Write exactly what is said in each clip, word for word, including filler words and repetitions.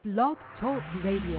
Blog Talk Radio.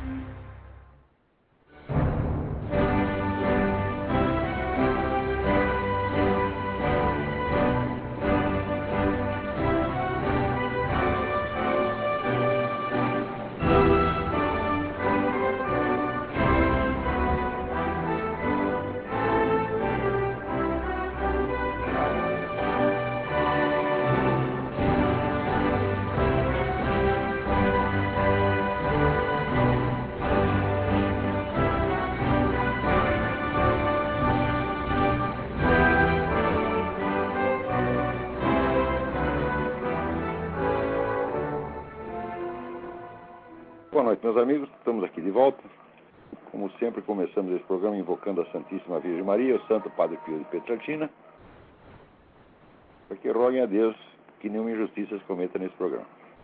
Boa noite, meus amigos. Estamos aqui de volta. Como sempre, começamos esse programa invocando a Santíssima Virgem Maria, o Santo Padre Pio de Pietrelcina, para que roguem a Deus que nenhuma injustiça se cometa nesse programa.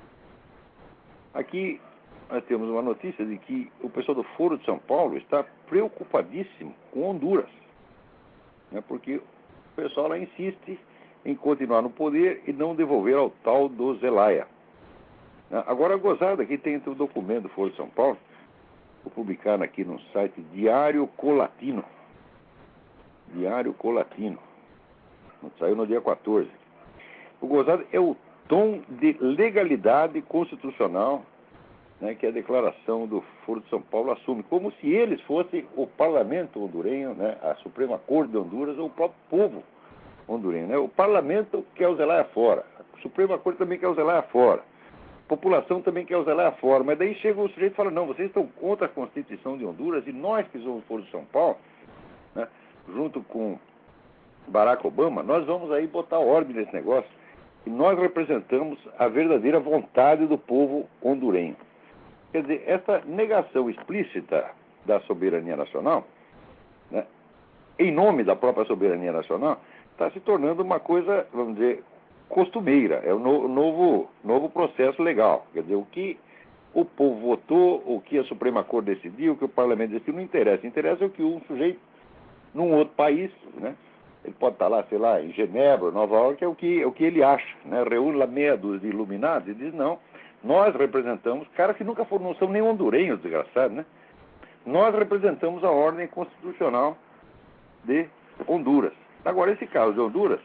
Aqui nós temos uma notícia de que o pessoal do Foro de São Paulo está preocupadíssimo com Honduras, né, porque o pessoal lá insiste em continuar no poder e não devolver ao tal do Zelaya. Agora, a gozada aqui tem o documento do Foro de São Paulo, vou publicar aqui no site Diário Colatino. Diário Colatino. Saiu no dia quatorze. O gozado é o tom de legalidade constitucional, né, que a declaração do Foro de São Paulo assume, como se eles fossem o parlamento hondurenho, né, a Suprema Corte de Honduras, ou o próprio povo hondurenho. Né? O parlamento quer o Zelaya fora, a Suprema Corte também quer o Zelaya fora. A população também quer usar lá fora, mas daí chega o sujeito e fala, não, vocês estão contra a Constituição de Honduras e nós que somos o Foro de São Paulo, né, junto com Barack Obama, nós vamos aí botar ordem nesse negócio e nós representamos a verdadeira vontade do povo hondurenho. Quer dizer, essa negação explícita da soberania nacional, né, em nome da própria soberania nacional, está se tornando uma coisa, vamos dizer, costumeira, é o no, novo, novo processo legal. Quer dizer, o que o povo votou, o que a Suprema Corte decidiu, o que o Parlamento decidiu, não interessa. Interessa o que um sujeito, num outro país, né, ele pode estar lá, sei lá, em Genebra, Nova York, é o que, é o que ele acha, né, reúne lá meia dúzia de iluminados e diz, não, nós representamos, caras que nunca foram, não são nem hondurenhos, desgraçados, né, nós representamos a ordem constitucional de Honduras. Agora, esse caso de Honduras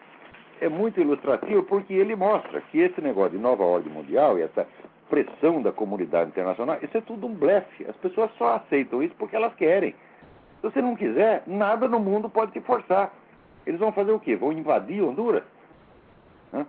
é muito ilustrativo porque ele mostra que esse negócio de nova ordem mundial e essa pressão da comunidade internacional, isso é tudo um blefe. As pessoas só aceitam isso porque elas querem. Se você não quiser, nada no mundo pode te forçar. Eles vão fazer o quê? Vão invadir Honduras? Hã?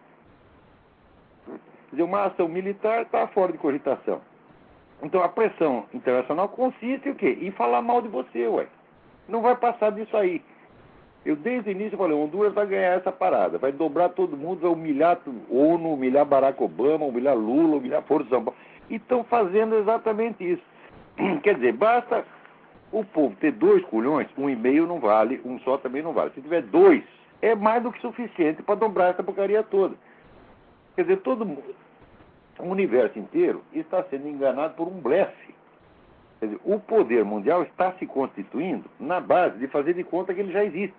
Quer dizer, uma ação militar está fora de cogitação. Então a pressão internacional consiste em o quê? Em falar mal de você, ué. Não vai passar disso aí. Eu desde o início falei, Honduras vai ganhar essa parada, vai dobrar todo mundo, vai humilhar a ONU, humilhar Barack Obama, humilhar Lula, humilhar Foro de São Paulo. E estão fazendo exatamente isso. Quer dizer, basta o povo ter dois culhões, um e meio não vale, um só também não vale. Se tiver dois, é mais do que suficiente para dobrar essa porcaria toda. Quer dizer, todo mundo, o universo inteiro está sendo enganado por um blefe. Quer dizer, o poder mundial está se constituindo na base de fazer de conta que ele já existe.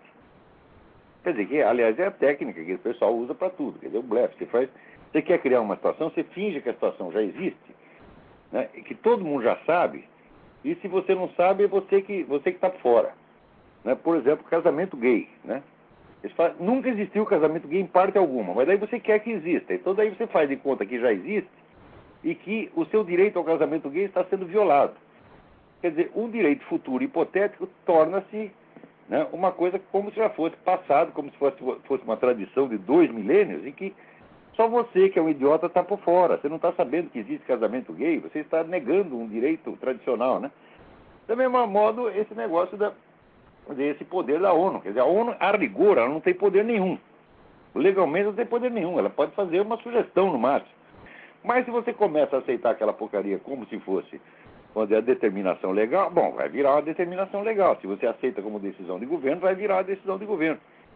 Quer dizer, que, aliás, é a técnica que o pessoal usa para tudo. Quer dizer, o blefe. Você, faz, você quer criar uma situação, você finge que a situação já existe, né, que todo mundo já sabe, e se você não sabe, é você que você que está fora. Né? Por exemplo, casamento gay. Né? Falam, nunca existiu casamento gay em parte alguma, mas daí você quer que exista. Então daí você faz de conta que já existe e que o seu direito ao casamento gay está sendo violado. Quer dizer, um direito futuro hipotético torna-se, né, uma coisa como se já fosse passado, como se fosse, fosse uma tradição de dois milênios, em que só você, que é um idiota, está por fora. Você não está sabendo que existe casamento gay, você está negando um direito tradicional, né? Do mesmo modo, esse negócio da, desse poder da ONU. Quer dizer, a ONU, a rigor, ela não tem poder nenhum. Legalmente não tem poder nenhum, ela pode fazer uma sugestão no máximo. Mas se você começa a aceitar aquela porcaria como se fosse quando é a determinação legal, bom, vai virar uma determinação legal. Se você aceita como decisão de governo, vai virar uma decisão de governo.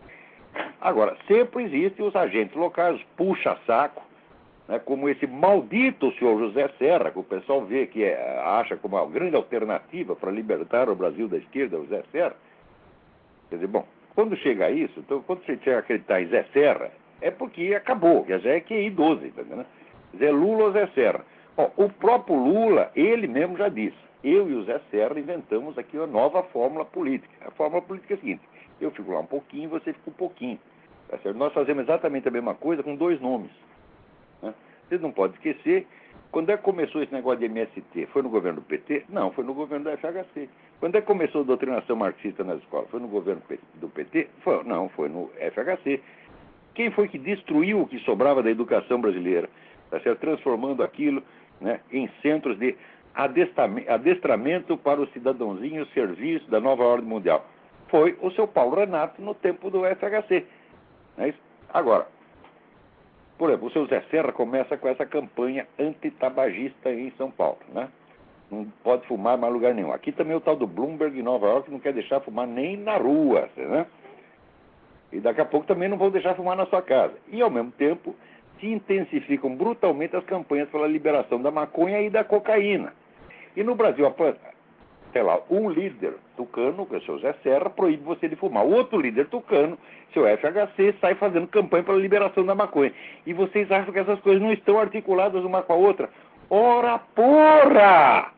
Agora, sempre existem os agentes locais, os puxa-saco, né, como esse maldito senhor José Serra, que o pessoal vê que é, acha como uma grande alternativa para libertar o Brasil da esquerda, o José Serra. Quer dizer, bom, quando chega a isso, então, quando você chega a acreditar em Zé Serra, é porque acabou, já é Q I doze, entendeu? Zé Lula ou Zé Serra. Ó, o próprio Lula, ele mesmo já disse, eu e o Zé Serra inventamos aqui uma nova fórmula política. A fórmula política é a seguinte, eu fico lá um pouquinho, você fica um pouquinho. Tá certo? Nós fazemos exatamente a mesma coisa com dois nomes. Né? Vocês não podem esquecer, quando é que começou esse negócio de M S T? Foi no governo do P T? Não, foi no governo do F H C. Quando é que começou a doutrinação marxista nas escolas? Foi no governo do P T? Foi, não, foi no F H C. Quem foi que destruiu o que sobrava da educação brasileira? Tá certo? Transformando aquilo, né, em centros de adestramento para o cidadãozinho serviço da nova ordem mundial. Foi o seu Paulo Renato no tempo do F H C. Não é isso? Agora, por exemplo, o seu Zé Serra começa com essa campanha antitabagista em São Paulo, né? Não pode fumar em mais lugar nenhum. Aqui também o tal do Bloomberg em Nova York não quer deixar fumar nem na rua, né? E daqui a pouco também não vão deixar fumar na sua casa. E, ao mesmo tempo, se intensificam brutalmente as campanhas pela liberação da maconha e da cocaína. E no Brasil, sei lá, um líder tucano, que é o seu Zé Serra, proíbe você de fumar. O outro líder tucano, seu F H C, sai fazendo campanha pela liberação da maconha. E vocês acham que essas coisas não estão articuladas uma com a outra? Ora porra!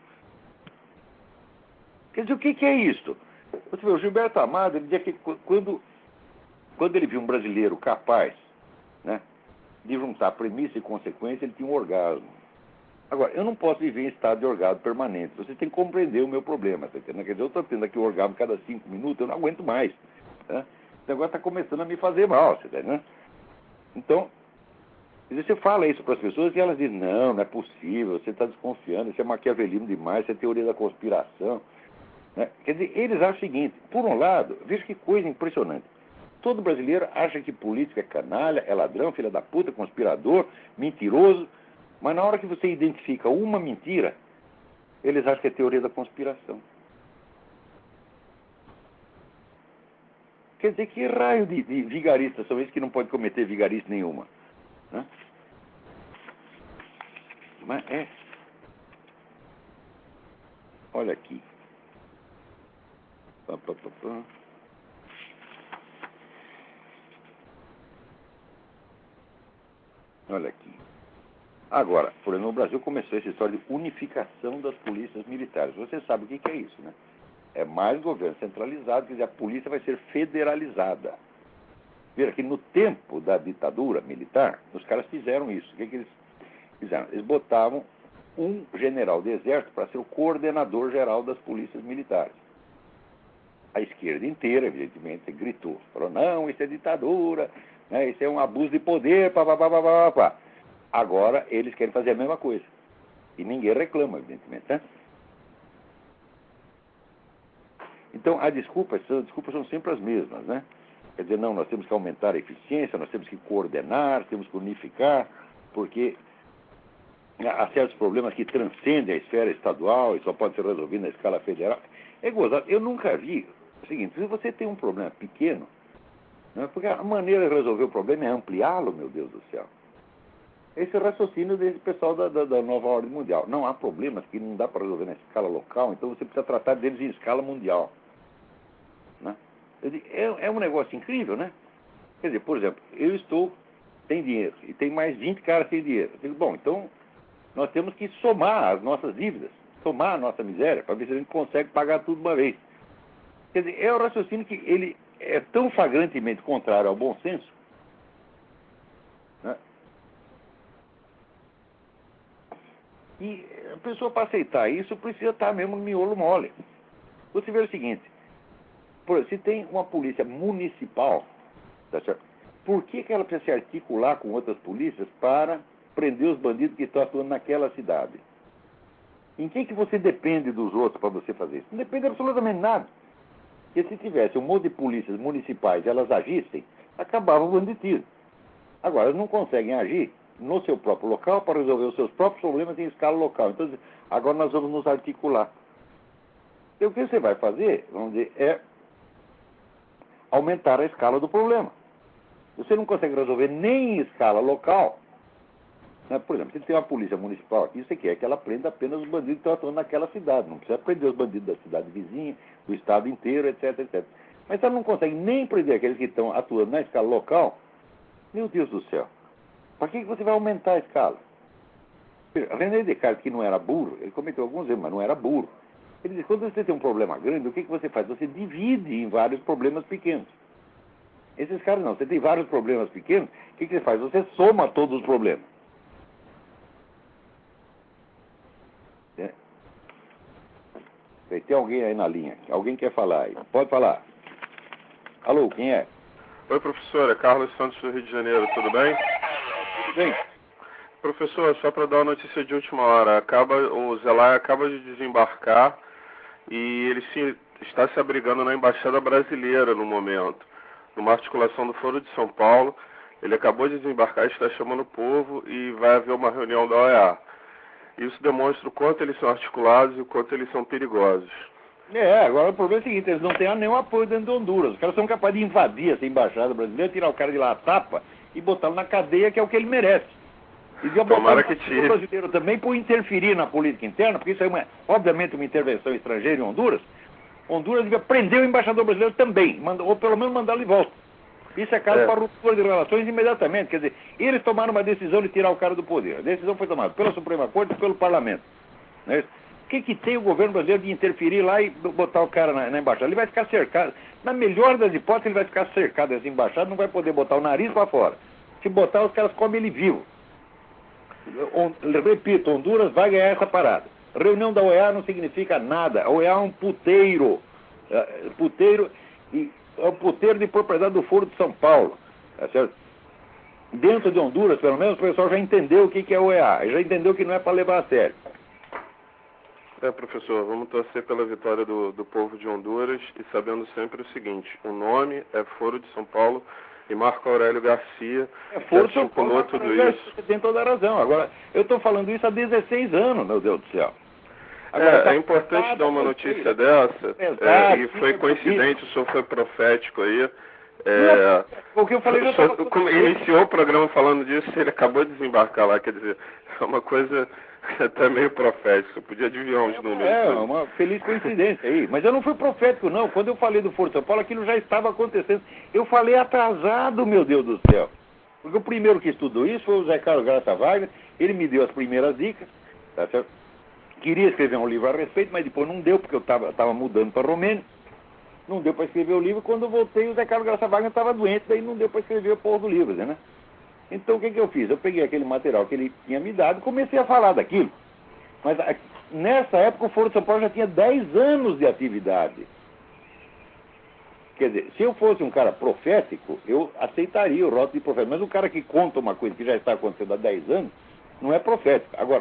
Quer dizer, o que, que é isso? Você vê, o Gilberto Amado, ele dizia que quando, quando ele viu um brasileiro capaz, né, de juntar premissa e consequência, ele tinha um orgasmo. Agora, eu não posso viver em estado de orgasmo permanente. Você tem que compreender o meu problema. Tá entendendo? Quer dizer, eu estou tendo aqui um orgasmo cada cinco minutos, eu não aguento mais. Né? Esse negócio está começando a me fazer mal. Você tá, né? Então, você fala isso para as pessoas e elas dizem, não, não é possível, você está desconfiando, isso é maquiavelismo demais, isso é teoria da conspiração. Né? Quer dizer, eles acham o seguinte, por um lado, veja que coisa impressionante. Todo brasileiro acha que político é canalha, é ladrão, filha da puta, conspirador, mentiroso. Mas na hora que você identifica uma mentira, eles acham que é teoria da conspiração. Quer dizer, que raio de, de vigaristas são esses que não podem cometer vigarice nenhuma? Né? Mas é... Olha aqui. Pá, pá, pá, pá. Olha aqui. Agora, por exemplo, no Brasil começou essa história de unificação das polícias militares. Você sabe o que é isso, né? É mais governo centralizado, quer dizer, a polícia vai ser federalizada. Veja que no tempo da ditadura militar, os caras fizeram isso. O que, que eles fizeram? Eles botavam um general de exército para ser o coordenador geral das polícias militares. A esquerda inteira, evidentemente, gritou. Falou, não, isso é ditadura, né? Isso é um abuso de poder, pá, pá, pá, pá, pá, pá. Agora, eles querem fazer a mesma coisa. E ninguém reclama, evidentemente, né? Então, as desculpas, as desculpas são sempre as mesmas, né? Quer dizer, não, nós temos que aumentar a eficiência, nós temos que coordenar, temos que unificar, porque há certos problemas que transcendem a esfera estadual e só pode ser resolvido na escala federal. É gozado. Eu nunca vi o seguinte, se você tem um problema pequeno, né, porque a maneira de resolver o problema é ampliá-lo, meu Deus do céu. Esse é o raciocínio desse pessoal da, da, da nova ordem mundial. Não há problemas que não dá para resolver na escala local, então você precisa tratar deles em escala mundial. Né? É, é um negócio incrível, né? Quer dizer, por exemplo, eu estou sem dinheiro e tem mais vinte caras sem dinheiro. Eu digo, bom, então nós temos que somar as nossas dívidas, somar a nossa miséria, para ver se a gente consegue pagar tudo de uma vez. Quer dizer, é o raciocínio que ele é tão flagrantemente contrário ao bom senso, né? E a pessoa, para aceitar isso, precisa estar mesmo no miolo mole. Você vê o seguinte, por exemplo, se tem uma polícia municipal, tá certo? Por que que ela precisa se articular com outras polícias para prender os bandidos que estão atuando naquela cidade? Em que que você depende dos outros para você fazer isso? Não depende absolutamente nada. Porque se tivesse um monte de polícias municipais e elas agissem, acabava o banditismo. Agora, elas não conseguem agir no seu próprio local para resolver os seus próprios problemas em escala local. Então, agora nós vamos nos articular. E o que você vai fazer, vamos dizer, é aumentar a escala do problema. Você não consegue resolver nem em escala local, né? Por exemplo, se tem uma polícia municipal aqui, você quer que ela prenda apenas os bandidos que estão atuando naquela cidade. Não precisa prender os bandidos da cidade vizinha, do estado inteiro, etc, etcétera. Mas se ela não consegue nem prender aqueles que estão atuando na escala local, meu Deus do céu, para que você vai aumentar a escala? René Descartes, que não era burro, ele cometeu alguns erros, mas não era burro. Ele diz, quando você tem um problema grande, o que, que você faz? Você divide em vários problemas pequenos. Esses caras não, você tem vários problemas pequenos, o que, que você faz? Você soma todos os problemas. É. Tem alguém aí na linha, alguém quer falar aí, pode falar. Alô, quem é? Oi, professor, é Carlos Santos do Rio de Janeiro, tudo bem? Tudo bem. Professor, só para dar uma notícia de última hora, acaba, o Zelaya acaba de desembarcar e ele se, está se abrigando na Embaixada Brasileira no momento, numa articulação do Foro de São Paulo. Ele acabou de desembarcar, está chamando o povo e vai haver uma reunião da O E A. Isso demonstra o quanto eles são articulados e o quanto eles são perigosos. É, agora o problema é o seguinte, eles não têm nenhum apoio dentro de Honduras. Os caras são capazes de invadir essa embaixada brasileira, tirar o cara de lá a tapa e botá-lo na cadeia, que é o que ele merece. E de botar o brasileiro também por interferir na política interna, porque isso é uma, obviamente uma intervenção estrangeira em Honduras. Honduras devia prender o embaixador brasileiro também, ou pelo menos mandá-lo de volta. Isso é caso é. para ruptura de relações imediatamente. Quer dizer, eles tomaram uma decisão de tirar o cara do poder. A decisão foi tomada pela Suprema Corte e pelo Parlamento. Não é isso? O que, que tem o governo brasileiro de interferir lá e botar o cara na, na embaixada? Ele vai ficar cercado. Na melhor das hipóteses, ele vai ficar cercado dessa embaixada, não vai poder botar o nariz para fora. Se botar, os caras comem ele vivo. Repito, Honduras vai ganhar essa parada. Reunião da O E A não significa nada. A O E A é um puteiro. É, puteiro e é um puteiro de propriedade do Foro de São Paulo. Tá certo? Dentro de Honduras, pelo menos, o pessoal já entendeu o que, que é a O E A. Já entendeu que não é para levar a sério. É, professor, vamos torcer pela vitória do, do povo de Honduras e sabendo sempre o seguinte, o nome é Foro de São Paulo e Marco Aurélio Garcia é, Foro de São Paulo, Paulo tudo isso. Você tem toda a razão. Agora, eu estou falando isso há dezesseis anos, meu Deus do céu. Agora, é, tá é importante dar uma notícia dessa, é, e foi coincidente, o senhor foi profético aí. É, não, o que eu falei já estava... Como iniciou o programa falando disso, ele acabou de desembarcar lá, quer dizer, é uma coisa... até meio profético, podia adivinhar uns números. É, uma feliz coincidência aí. Mas eu não fui profético, não. Quando eu falei do Foro de São Paulo, aquilo já estava acontecendo. Eu falei atrasado, meu Deus do céu. Porque o primeiro que estudou isso foi o Zé Carlos Graça Wagner. Ele me deu as primeiras dicas, tá certo? Queria escrever um livro a respeito, mas depois não deu, porque eu estava tava mudando para Romênia. Não deu para escrever o livro. Quando eu voltei, o Zé Carlos Graça Wagner estava doente, daí não deu para escrever o porra do livro, né? Então, o que, que eu fiz? Eu peguei aquele material que ele tinha me dado e comecei a falar daquilo. Mas nessa época o Foro de São Paulo já tinha dez anos de atividade. Quer dizer, se eu fosse um cara profético, eu aceitaria o rótulo de profético. Mas o cara que conta uma coisa que já está acontecendo há dez anos, não é profético. Agora,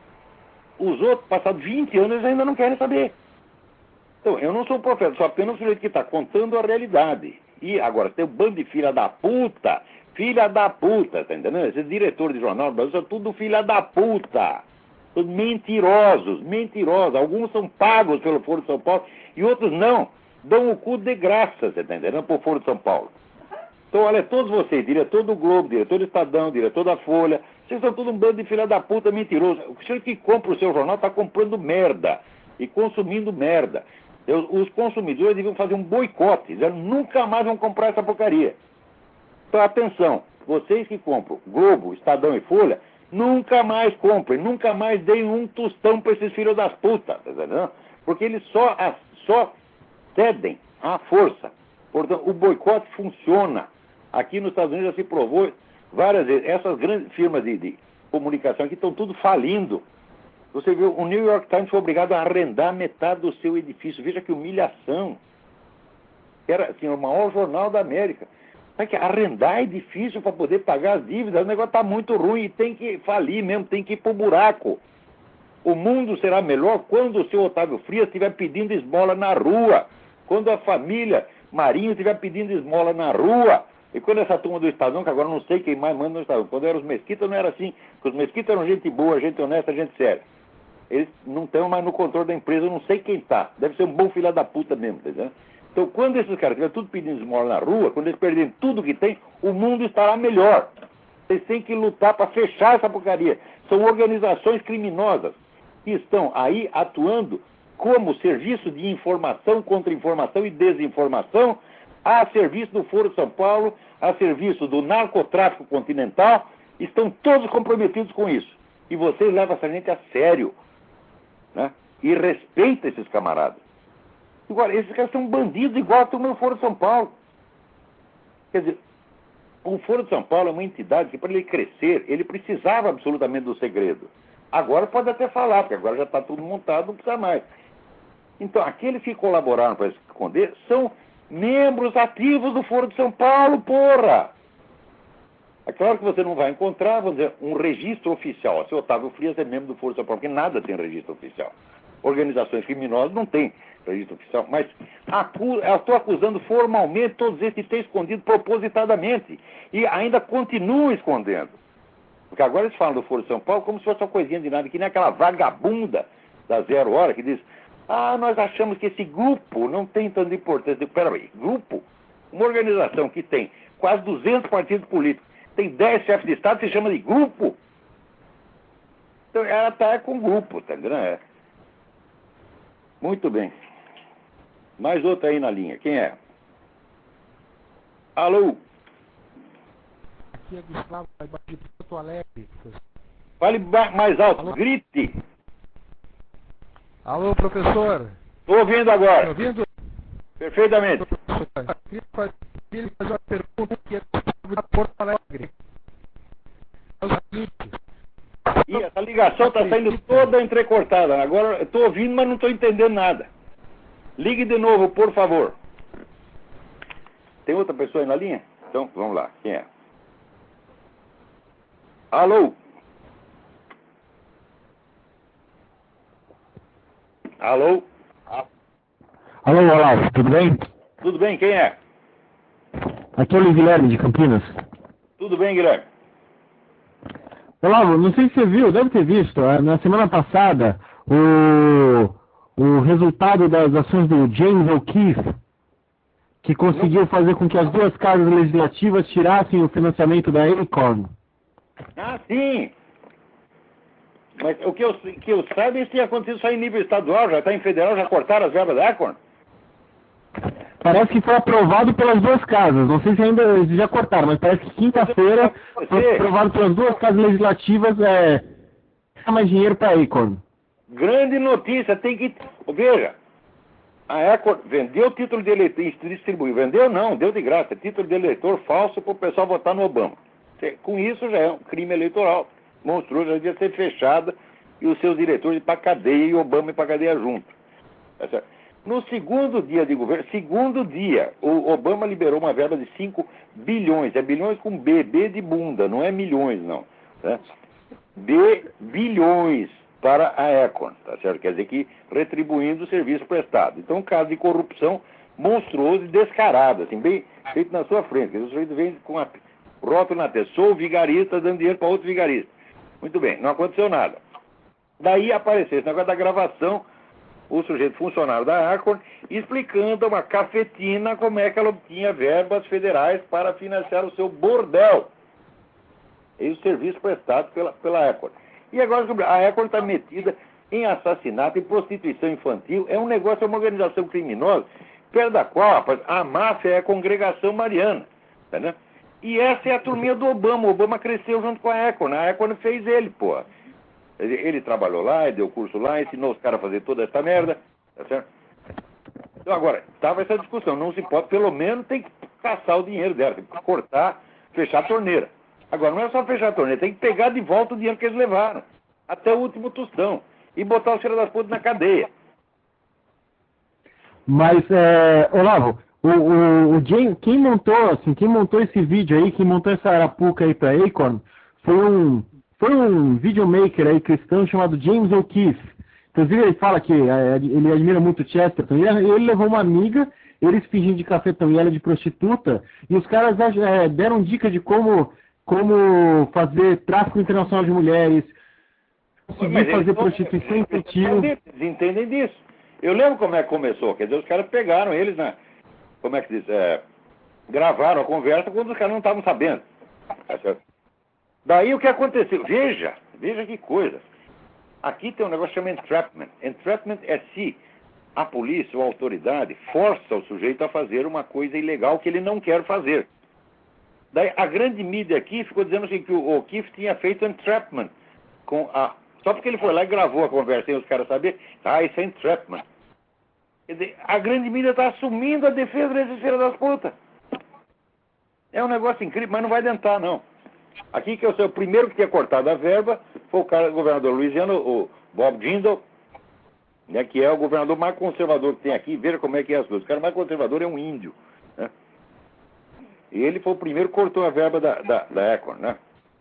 os outros, passados vinte anos, eles ainda não querem saber. Então, eu não sou profeta, sou apenas o sujeito que está contando a realidade. E agora, tem um bando de filha da puta... Filha da puta, tá entendendo? Esses diretores de jornal no Brasil são tudo filha da puta. São mentirosos, mentirosos. Alguns são pagos pelo Foro de São Paulo e outros não. Dão o cu de graça, tá entendendo? Pro Foro de São Paulo. Então, olha, todos vocês, diretor do Globo, diretor do Estadão, diretor da Folha, vocês são tudo um bando de filha da puta mentiroso. O senhor que compra o seu jornal está comprando merda e consumindo merda. Os consumidores deviam fazer um boicote. Eles nunca mais vão comprar essa porcaria. Então, atenção, vocês que compram Globo, Estadão e Folha, nunca mais comprem, nunca mais deem um tostão para esses filhos das putas, tá entendendo? Porque eles só, só cedem à força. Portanto, o boicote funciona. Aqui nos Estados Unidos já se provou várias vezes. Essas grandes firmas de, de comunicação aqui estão tudo falindo. Você viu, o New York Times foi obrigado a arrendar metade do seu edifício. Veja que humilhação. Era assim, o maior jornal da América. Mas que arrendar é difícil para poder pagar as dívidas, o negócio está muito ruim e tem que falir mesmo, tem que ir para o buraco. O mundo será melhor quando o seu Otávio Frias estiver pedindo esmola na rua, quando a família Marinho estiver pedindo esmola na rua, e quando essa turma do Estadão, que agora não sei quem mais manda no Estadão, quando eram os Mesquita não era assim, porque os Mesquita eram gente boa, gente honesta, gente séria. Eles não estão mais no controle da empresa, eu não sei quem está, deve ser um bom filho da puta mesmo, tá entendendo? Então, quando esses caras estiverem tudo pedindo esmola na rua, quando eles perderem tudo que tem, o mundo estará melhor. Vocês têm que lutar para fechar essa porcaria. São organizações criminosas que estão aí atuando como serviço de informação, contra-informação e desinformação, a serviço do Foro de São Paulo, a serviço do narcotráfico continental, estão todos comprometidos com isso. E vocês levam essa gente a sério, né? E respeitam esses camaradas. Agora, esses caras são bandidos igual a turma do Foro de São Paulo. Quer dizer, o Foro de São Paulo é uma entidade que, para ele crescer, ele precisava absolutamente do segredo. Agora pode até falar, porque agora já está tudo montado, não precisa mais. Então, aqueles que colaboraram para esconder são membros ativos do Foro de São Paulo, porra! É claro que você não vai encontrar, vamos dizer, um registro oficial. Se Otávio Frias é membro do Foro de São Paulo, porque nada tem registro oficial. Organizações criminosas não têm registro oficial, mas acu eu estou acusando formalmente todos esses que têm escondido propositadamente e ainda continuam escondendo. Porque agora eles falam do Foro de São Paulo como se fosse uma coisinha de nada, que nem aquela vagabunda da Zero Hora que diz: ah, nós achamos que esse grupo não tem tanta importância. Peraí, grupo? Uma organização que tem quase duzentos partidos políticos, tem dez chefes de Estado, se chama de grupo? Então ela está com grupo, tá entendendo? É. Muito bem. Mais outra aí na linha. Quem é? Alô? Aqui é Gustavo, de Porto Alegre. Fale mais alto. Alô? Grite. Alô, professor. Estou ouvindo agora. Tá ouvindo? Perfeitamente. Professor, queria fazer uma pergunta que é de Porto Alegre. É o seguinte. E essa ligação está saindo toda entrecortada. Agora eu estou ouvindo, mas não estou entendendo nada. Ligue de novo, por favor. Tem outra pessoa aí na linha? Então, vamos lá. Quem é? Alô? Alô? Alô, Olavo, tudo bem? Tudo bem, quem é? Aqui é o Guilherme, de Campinas. Tudo bem, Guilherme? Olavo, não sei se você viu, deve ter visto, na semana passada, o, o resultado das ações do James O'Keefe, que conseguiu fazer com que as duas casas legislativas tirassem o financiamento da Acorn. Ah, sim! Mas o que eu, que eu saiba, isso tinha acontecido só em nível estadual, já está em federal, já cortaram as verbas da Acorn? Parece que foi aprovado pelas duas casas, não sei se ainda eles já cortaram, mas parece que quinta-feira foi aprovado pelas duas casas legislativas, é, mais dinheiro para a Acorn. Grande notícia, tem que... Veja, a Acorn vendeu o título de eleitor, distribuiu, vendeu não, deu de graça, título de eleitor falso para o pessoal votar no Obama. Com isso já é um crime eleitoral monstruoso, já devia ser fechada e os seus diretores ir para a cadeia e Obama ir para a cadeia junto. Tá certo? No segundo dia de governo, segundo dia, o Obama liberou uma verba de cinco bilhões, é bilhões com B, B de bunda, não é milhões não, né? B, bilhões para a Acorn, tá certo? Quer dizer que retribuindo o serviço prestado. Então, um caso de corrupção monstruoso e descarado, assim, bem feito na sua frente, quer dizer, o sujeito vem com a rótulo na testa, sou vigarista dando dinheiro para outro vigarista. Muito bem, não aconteceu nada. Daí apareceu esse negócio da gravação, o sujeito funcionário da Acorn, explicando a uma cafetina como é que ela obtinha verbas federais para financiar o seu bordel. E o serviço prestado pela, pela Acorn. E agora a Acorn está metida em assassinato, em prostituição infantil. É um negócio, é uma organização criminosa, perto da qual, rapaz, a máfia é a congregação mariana. Entendeu? E essa é a turminha do Obama. O Obama cresceu junto com a Acorn. A Acorn fez ele, pô. Ele, ele trabalhou lá, ele deu curso lá, ensinou os caras a fazer toda essa merda. Tá certo? Então agora, estava essa discussão. Não se pode, pelo menos tem que caçar o dinheiro dela, tem que cortar, fechar a torneira. Agora, não é só fechar a torneira, tem que pegar de volta o dinheiro que eles levaram. Até o último tostão. E botar o filho das putas na cadeia. Mas, é, Olavo, o, o, o James, quem montou, assim, quem montou esse vídeo aí, quem montou essa arapuca aí pra Acorn, foi um, foi um videomaker aí cristão chamado James O'Keefe. Inclusive ele fala que é, ele admira muito Chesterton. E ele, ele levou uma amiga, eles fingindo de cafetão e ela de prostituta, e os caras é, deram dica de como, como fazer tráfico internacional de mulheres, conseguir fazer prostituição infantil. Eles entendem disso. Eu lembro como é que começou, quer dizer, os caras pegaram eles, né? Como é que diz? É, gravaram a conversa quando os caras não estavam sabendo. Daí o que aconteceu? Veja, veja que coisa. Aqui tem um negócio chamado entrapment. Entrapment é se a polícia ou a autoridade força o sujeito a fazer uma coisa ilegal que ele não quer fazer. Daí a grande mídia aqui ficou dizendo assim, que o O'Keefe tinha feito entrapment com a... Só porque ele foi lá e gravou a conversa sem os caras saberem, ah, isso é entrapment. Quer dizer, a grande mídia está assumindo a defesa desses filhos das putas. É um negócio incrível, mas não vai adiantar, não. Aqui que eu sei, o primeiro que tinha cortado a verba foi o cara, o governador Louisiano, o Bob Jindal, né, que é o governador mais conservador que tem aqui. Veja como é que é as coisas. O cara mais conservador é um índio, né? E ele foi o primeiro que cortou a verba da, da, da Acorn, né?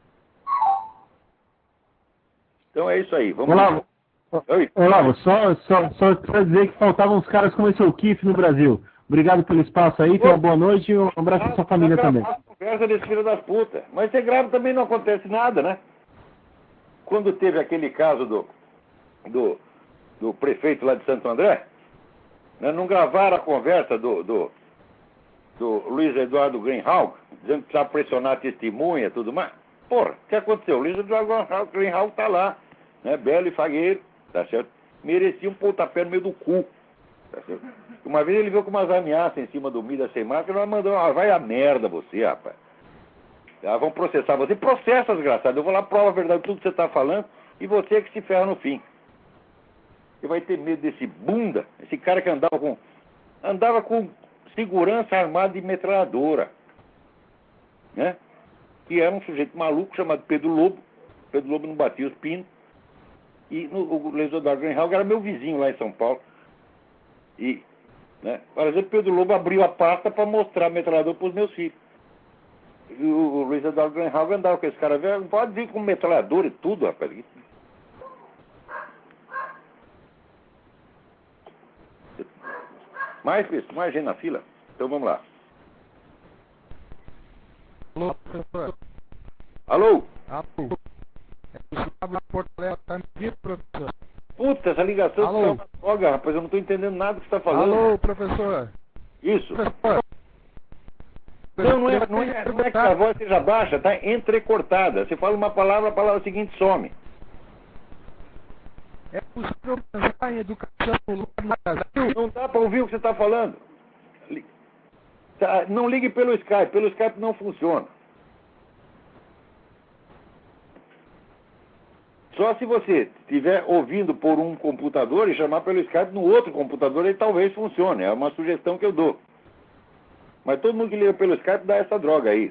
Então é isso aí. Vamos Olavo, Oi. Olavo, só, só, só pra dizer que faltavam uns caras como esse o Keith no Brasil. Obrigado pelo espaço aí, tenha uma boa noite e um abraço pra sua família também. A conversa desse filho das putas. Mas você grava também não acontece nada, né? Quando teve aquele caso do, do, do prefeito lá de Santo André, né, não gravaram a conversa do, do, do Luiz Eduardo Greenhalgh, dizendo que precisava pressionar a testemunha e tudo mais. Porra, o que aconteceu? O Luiz Eduardo Greenhalgh tá lá, né, belo e fagueiro, tá certo? Merecia um pontapé no meio do cu, tá certo? Uma vez ele veio com umas ameaças em cima do Mida Sem Máscara, nós mandamos, ah, vai a merda você, rapaz. Ah, vão processar você. Processa, desgraçado. Eu vou lá, prova a verdade de tudo que você está falando e você é que se ferra no fim. Você vai ter medo desse bunda, esse cara que andava com andava com segurança armada de metralhadora, né? Que era um sujeito maluco chamado Pedro Lobo. Pedro Lobo não batia os pinos. E no, o Luiz Eduardo Greenhalgh era meu vizinho lá em São Paulo. E, né, por exemplo, Pedro Lobo abriu a pasta para mostrar a metralhadora para os meus filhos. E o, o Luiz Eduardo Greenhalgh andava com esse cara velho, pode vir com metralhadora e tudo, rapaz. Mais, mais gente na fila? Então vamos lá. Alô, professor. Alô? Alô. É o Gustavo de Porto Alegre, tá me ouvindo, professor? Puta, essa ligação Alô? é uma droga, rapaz, eu não estou entendendo nada do que você está falando. Alô, professor. Isso. Professor. Não, não é, não é, não é que a voz seja baixa, tá entrecortada. Você fala uma palavra, a palavra seguinte some. É possível pensar em educação no Brasil? Não dá para ouvir o que você está falando. Li- tá, não ligue pelo Skype, pelo Skype não funciona. Só se você estiver ouvindo por um computador e chamar pelo Skype no outro computador, ele talvez funcione. É uma sugestão que eu dou. Mas todo mundo que liga pelo Skype dá essa droga aí.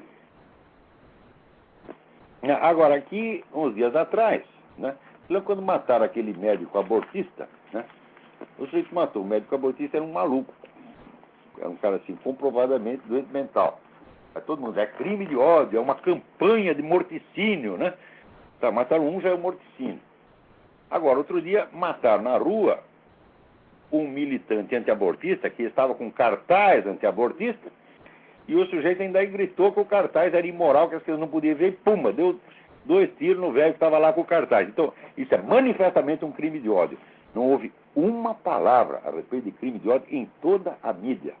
Agora, aqui, uns dias atrás, né? Lembra quando mataram aquele médico abortista, né? O sujeito que matou o médico abortista era um maluco. Era um cara, assim, comprovadamente doente mental. Mas todo mundo, é crime de ódio, é uma campanha de morticínio, né? Tá, mataram um, já é um morticínio. Agora, outro dia, mataram na rua um militante antiabortista que estava com cartaz antiabortista e o sujeito ainda gritou que o cartaz era imoral, que as pessoas não podiam ver e pumba, deu dois tiros no velho que estava lá com o cartaz. Então, isso é manifestamente um crime de ódio. Não houve uma palavra a respeito de crime de ódio em toda a mídia.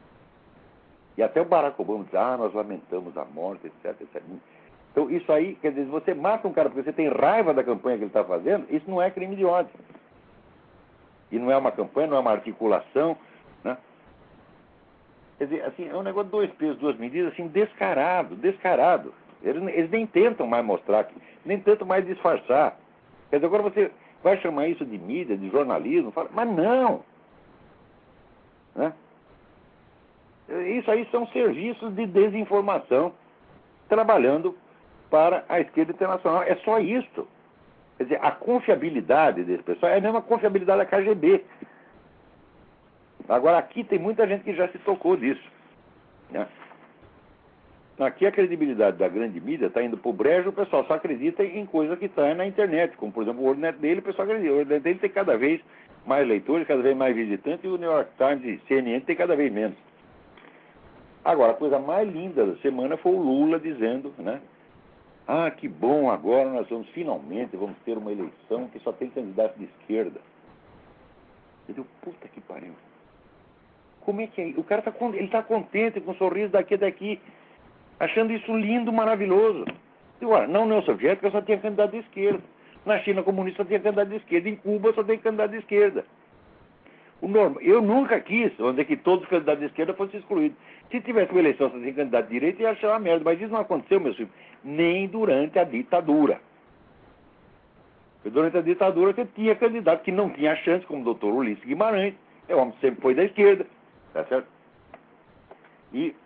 E até o Barack Obama diz, ah, nós lamentamos a morte, etc, etcétera. Então, isso aí, quer dizer, se você mata um cara porque você tem raiva da campanha que ele está fazendo, isso não é crime de ódio. E não é uma campanha, não é uma articulação, né? Quer dizer, assim, é um negócio de dois pesos, duas medidas, assim, descarado, descarado. Eles, eles nem tentam mais mostrar, nem tentam mais disfarçar. Quer dizer, agora você vai chamar isso de mídia, de jornalismo, fala, mas não! Né? Isso aí são serviços de desinformação trabalhando para a esquerda internacional. É só isso. Quer dizer, a confiabilidade desse pessoal é a mesma confiabilidade da K G B. Agora, aqui tem muita gente que já se tocou disso, né? Aqui a credibilidade da grande mídia está indo para o brejo, o pessoal só acredita em coisa que está na internet. Como, por exemplo, o WorldNet dele, o pessoal acredita. O WorldNet dele tem cada vez mais leitores, cada vez mais visitantes, e o New York Times e C N N tem cada vez menos. Agora, a coisa mais linda da semana foi o Lula dizendo, né? Ah, que bom, agora nós vamos finalmente, vamos ter uma eleição que só tem candidato de esquerda. Eu digo, puta que pariu. Como é que é? O cara está ele tá contente com um sorriso daqui e daqui, achando isso lindo, maravilhoso. E, olha, na União Soviética só tinha candidato de esquerda. Na China comunista só tinha candidato de esquerda. Em Cuba só tem candidato de esquerda. O norma, eu nunca quis, vamos dizer, que todos os candidatos de esquerda fossem excluídos. Se tivesse uma eleição só tem candidato de direita, ia achar uma merda. Mas isso não aconteceu, meus filhos, nem durante a ditadura. Durante a ditadura você tinha candidato que não tinha chance, como o doutor Ulisses Guimarães, é um homem que sempre foi da esquerda, tá certo? E,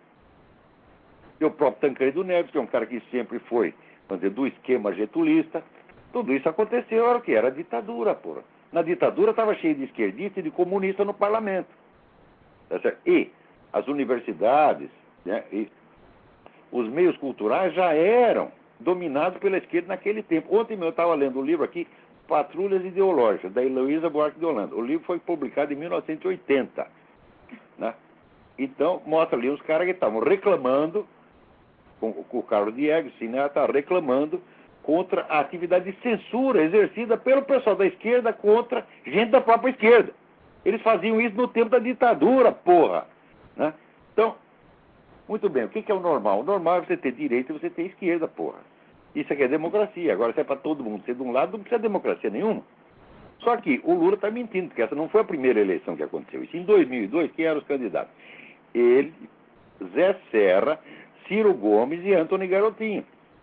e o próprio Tancredo Neves, que é um cara que sempre foi, vamos dizer, do esquema getulista. Tudo isso aconteceu, era o que? Era ditadura, porra. Na ditadura estava cheio de esquerdista e de comunista no parlamento. Tá certo? E as universidades, né, e os meios culturais já eram dominados pela esquerda naquele tempo. Ontem eu estava lendo um livro aqui, Patrulhas Ideológicas, da Heloísa Buarque de Holanda. O livro foi publicado em mil novecentos e oitenta. Né? Então, mostra ali os caras que estavam reclamando, com, com o Carlos Diegues, assim, né, estava reclamando contra a atividade de censura exercida pelo pessoal da esquerda contra gente da própria esquerda. Eles faziam isso no tempo da ditadura, porra. Né? Então, muito bem, o que é o normal? O normal é você ter direita e você ter esquerda, porra. Isso aqui é democracia. Agora, se é para todo mundo ser de um lado, não precisa de democracia nenhuma. Só que o Lula está mentindo, porque essa não foi a primeira eleição que aconteceu. Isso em dois mil e dois, quem eram os candidatos? Ele, Zé Serra, Ciro Gomes e Antony Garotinho.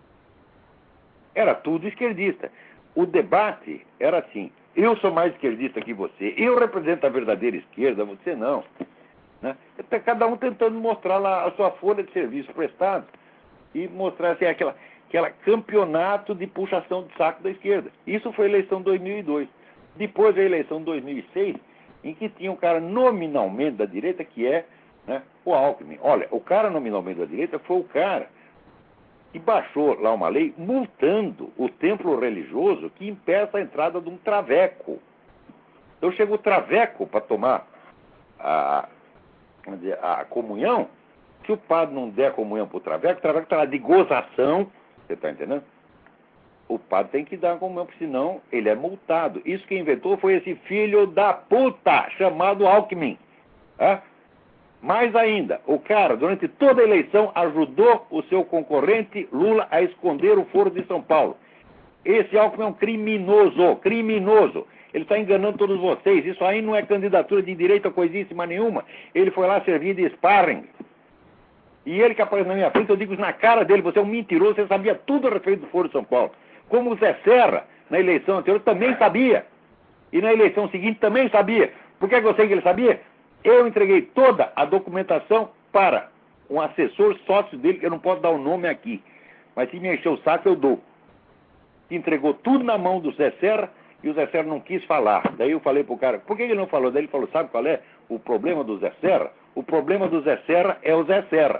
Era tudo esquerdista. O debate era assim: eu sou mais esquerdista que você, eu represento a verdadeira esquerda, você não. Né? Cada um tentando mostrar lá a sua folha de serviço prestado e mostrar assim, aquela, aquela campeonato de puxação de saco da esquerda. Isso foi a eleição de dois mil e dois. Depois a eleição de dois mil e seis, em que tinha um cara nominalmente da direita, que é, né, o Alckmin. Olha, o cara nominalmente da direita foi o cara que baixou lá uma lei multando o templo religioso que impeça a entrada de um traveco. Então chega o traveco para tomar a, a comunhão, se o padre não der comunhão para o traveco, o traveco está lá de gozação, você está entendendo? O padre tem que dar a comunhão, porque senão ele é multado. Isso que inventou foi esse filho da puta chamado Alckmin. Tá? Mais ainda, o cara, durante toda a eleição, ajudou o seu concorrente Lula a esconder o Foro de São Paulo. Esse Alckmin é um criminoso, criminoso. Ele está enganando todos vocês. Isso aí não é candidatura de direita coisíssima nenhuma. Ele foi lá servir de sparring. E ele que aparece na minha frente, eu digo isso na cara dele: você é um mentiroso, você sabia tudo a respeito do Foro de São Paulo. Como o Zé Serra, na eleição anterior, também sabia. E na eleição seguinte também sabia. Por que eu sei que ele sabia? Eu entreguei toda a documentação para um assessor sócio dele, que eu não posso dar o nome aqui, mas se me encher o saco eu dou. Entregou tudo na mão do Zé Serra e o Zé Serra não quis falar. Daí eu falei pro cara: por que ele não falou? Daí ele falou: sabe qual é o problema do Zé Serra? O problema do Zé Serra é o Zé Serra.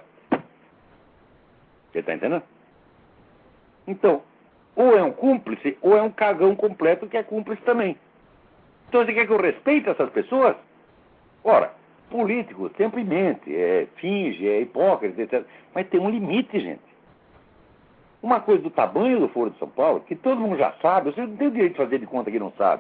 Você está entendendo? Então, ou é um cúmplice ou é um cagão completo que é cúmplice também. Então você quer que eu respeite essas pessoas? Ora, político sempre mente, é, finge, é hipócrita, etcétera. Mas tem um limite, gente. Uma coisa do tamanho do Foro de São Paulo, que todo mundo já sabe, você não tem o direito de fazer de conta que não sabe.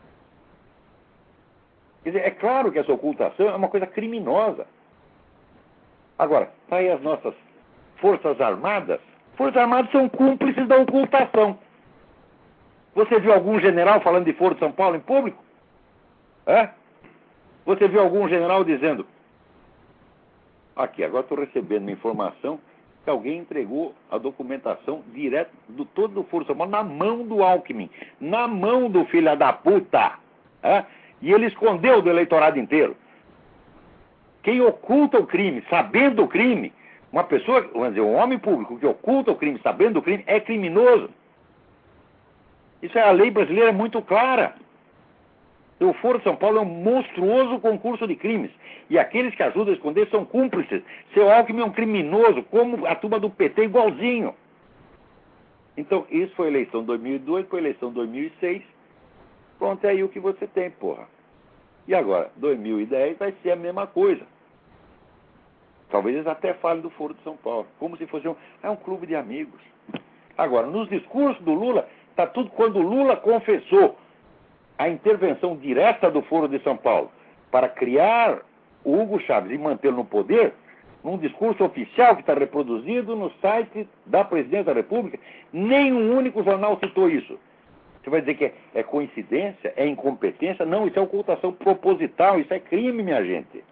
Quer dizer, é claro que essa ocultação é uma coisa criminosa. Agora, tá aí as nossas Forças Armadas. Forças Armadas são cúmplices da ocultação. Você viu algum general falando de Foro de São Paulo em público? É? Você viu algum general dizendo: aqui, agora estou recebendo uma informação que alguém entregou a documentação direto do todo do Foro de São Paulo na mão do Alckmin, na mão do filho da puta. É? E ele escondeu do eleitorado inteiro. Quem oculta o crime, sabendo o crime, uma pessoa, vamos dizer, um homem público que oculta o crime, sabendo o crime, é criminoso. Isso é, a lei brasileira é muito clara. O Foro de São Paulo é um monstruoso concurso de crimes. E aqueles que ajudam a esconder são cúmplices. Seu Alckmin é um criminoso, como a turma do P T, igualzinho. Então, isso foi a eleição de dois mil e dois, foi a eleição de dois mil e seis. Pronto, é aí o que você tem, porra. E agora, dois mil e dez vai ser a mesma coisa. Talvez eles até falem do Foro de São Paulo, como se fosse um, é um clube de amigos. Agora, nos discursos do Lula, está tudo quando o Lula confessou a intervenção direta do Foro de São Paulo para criar o Hugo Chávez e mantê-lo no poder, num discurso oficial que está reproduzido no site da Presidência da República, nenhum único jornal citou isso. Você vai dizer que é, é coincidência, é incompetência? Não, isso é ocultação proposital, isso é crime, minha gente.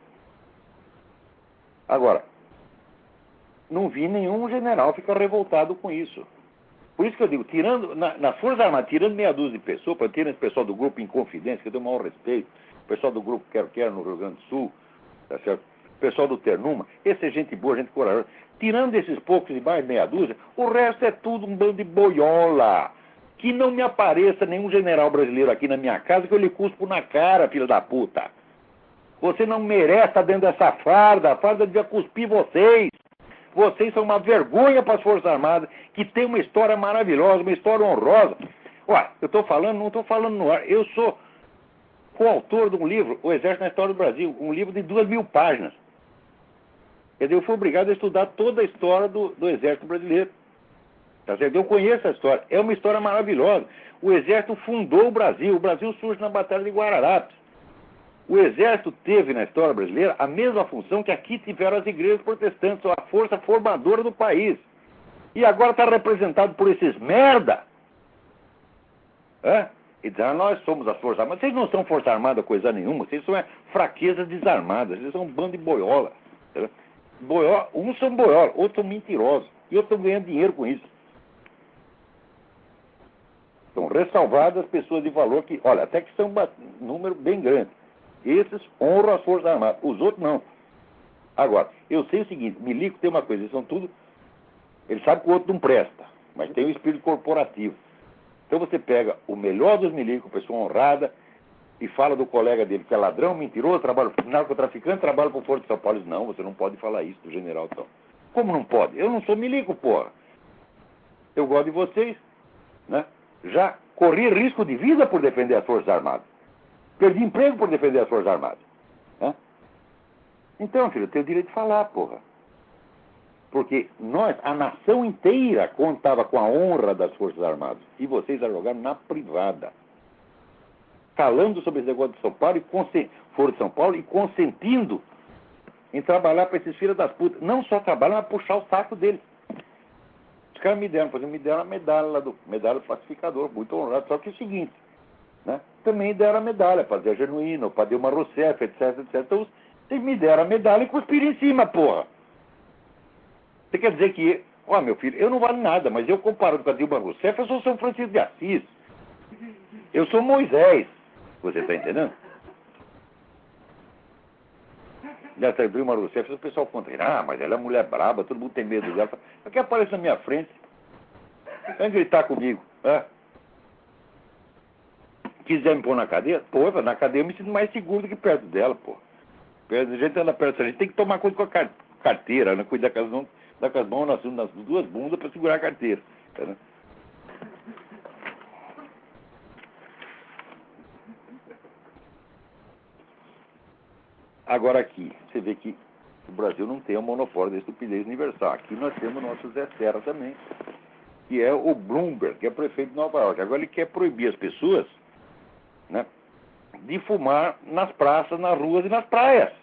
Agora, não vi nenhum general ficar revoltado com isso. Por isso que eu digo, tirando, na, nas Forças Armadas, tirando meia dúzia de pessoas, para ter esse pessoal do grupo Inconfidência, que eu tenho o maior respeito, o pessoal do grupo Quero Quero no Rio Grande do Sul, tá certo? O pessoal do Ternuma, esse é gente boa, gente corajosa. Tirando esses poucos e mais meia dúzia, o resto é tudo um bando de boiola. Que não me apareça nenhum general brasileiro aqui na minha casa que eu lhe cuspo na cara, filho da puta. Você não merece estar dentro dessa farda, a farda devia cuspir vocês. Vocês são uma vergonha para as Forças Armadas, que tem uma história maravilhosa, uma história honrosa. Ué, eu estou falando, não estou falando no ar. Eu sou coautor de um livro, O Exército na História do Brasil, um livro de duas mil páginas. Quer dizer, eu fui obrigado a estudar toda a história do, do Exército brasileiro. Tá certo? Eu conheço a história. É uma história maravilhosa. O Exército fundou o Brasil. O Brasil surge na Batalha de Guararapes. O Exército teve na história brasileira a mesma função que aqui tiveram as igrejas protestantes, a força formadora do país. E agora está representado por esses merda. É? E diz, ah, nós somos as Forças Armadas. Vocês não são Força Armada coisa nenhuma. Vocês são é, fraquezas desarmadas. Vocês são um bando de boiola. Tá? Boiola. Uns são boiola, outros são mentirosos. E outros estão ganhando dinheiro com isso. Estão ressalvadas pessoas de valor que, olha, até que são um número bem grande. Esses honram as Forças Armadas, os outros não. Agora, eu sei o seguinte, milico tem uma coisa, eles são tudo... Ele sabe que o outro não presta, mas tem o espírito corporativo. Então você pega o melhor dos milicos, pessoa honrada, e fala do colega dele que é ladrão, mentiroso, trabalha, narcotraficante, trabalha para o Foro de São Paulo. Diz, não, você não pode falar isso do general então. Como não pode? Eu não sou milico, porra. Eu gosto de vocês, né? Já corri risco de vida por defender as Forças Armadas. Perdi emprego por defender as Forças Armadas. Né? Então, filho, eu tenho o direito de falar, porra. Porque nós, a nação inteira, contava com a honra das Forças Armadas. E vocês a jogaram na privada. Calando sobre esse negócio de São Paulo e consen... Foro de São Paulo e consentindo em trabalhar para esses filhos das putas. Não só trabalhar, mas puxar o saco deles. Os caras me deram, por exemplo, me deram a medalha lá do medalha do pacificador, muito honrado. Só que é o seguinte, né? Também deram a medalha para Zé Genuíno, para Dilma Rousseff, etc, etcétera. Então, vocês me deram a medalha e cuspiram em cima, porra. Você quer dizer que, ó, meu filho, eu não valo nada, mas eu comparado com a Dilma Rousseff, eu sou São Francisco de Assis. Eu sou Moisés. Você está entendendo? Nessa Dilma Rousseff, o pessoal conta, ah, mas ela é mulher braba, todo mundo tem medo dela. Ela quer aparecer na minha frente, vem gritar comigo, né? Quiser me pôr na cadeia, pô, na cadeia eu me sinto mais seguro do que perto dela, pô. A gente anda perto, a gente tem que tomar conta com a carteira, né? Cuidar com as mãos, com as mãos nas, nas duas bundas para segurar a carteira. Né? Agora aqui, você vê que o Brasil não tem o monopólio da estupidez universal. Aqui nós temos o nosso Zé Serra também, que é o Bloomberg, que é prefeito de Nova York. Agora ele quer proibir as pessoas, né, de fumar nas praças, nas ruas e nas praias.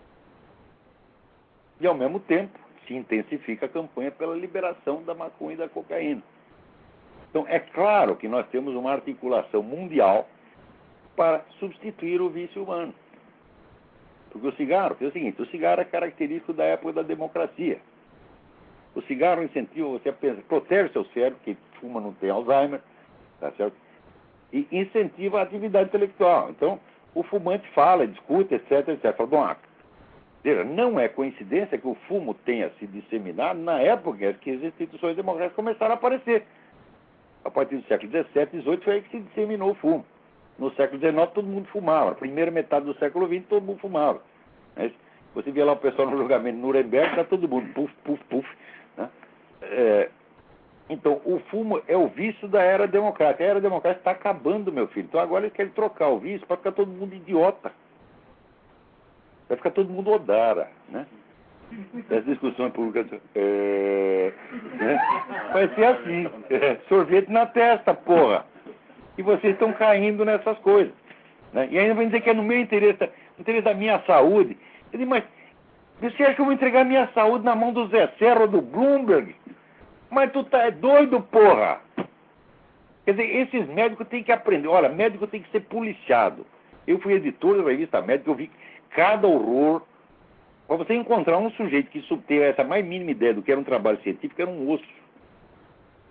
E ao mesmo tempo se intensifica a campanha pela liberação da maconha e da cocaína. Então é claro que nós temos uma articulação mundial para substituir o vício humano. Porque o cigarro, é o seguinte, o cigarro é característico da época da democracia. O cigarro incentiva você a pensar, protege seu cérebro, que fuma não tem Alzheimer, tá certo? E incentiva a atividade intelectual. Então, o fumante fala, discute, etc, etcétera. Fala, bom, veja, não é coincidência que o fumo tenha se disseminado na época que as instituições democráticas começaram a aparecer. A partir do século dezessete, dezoito foi aí que se disseminou o fumo. No século dezenove, todo mundo fumava. Na primeira metade do século vinte, todo mundo fumava. Né? Você vê lá o pessoal no julgamento de Nuremberg, está todo mundo puf, puf, puf. Né? É, então, o fumo é o vício da era democrática. A era democrática está acabando, meu filho. Então, agora eles querem trocar o vício para ficar todo mundo idiota. Vai ficar todo mundo odara, né? As discussões públicas... É, né? Vai ser assim. É, sorvete na testa, porra. E vocês estão caindo nessas coisas. Né? E ainda vão dizer que é no meu interesse, no interesse da minha saúde. Eu digo, mas você acha que eu vou entregar minha saúde na mão do Zé Serra ou do Bloomberg? Mas tu tá é doido, porra! Quer dizer, esses médicos têm que aprender. Olha, médico tem que ser policiado. Eu fui editor da revista médica, eu vi cada horror. Para você encontrar um sujeito que tem essa mais mínima ideia do que era um trabalho científico, era um osso.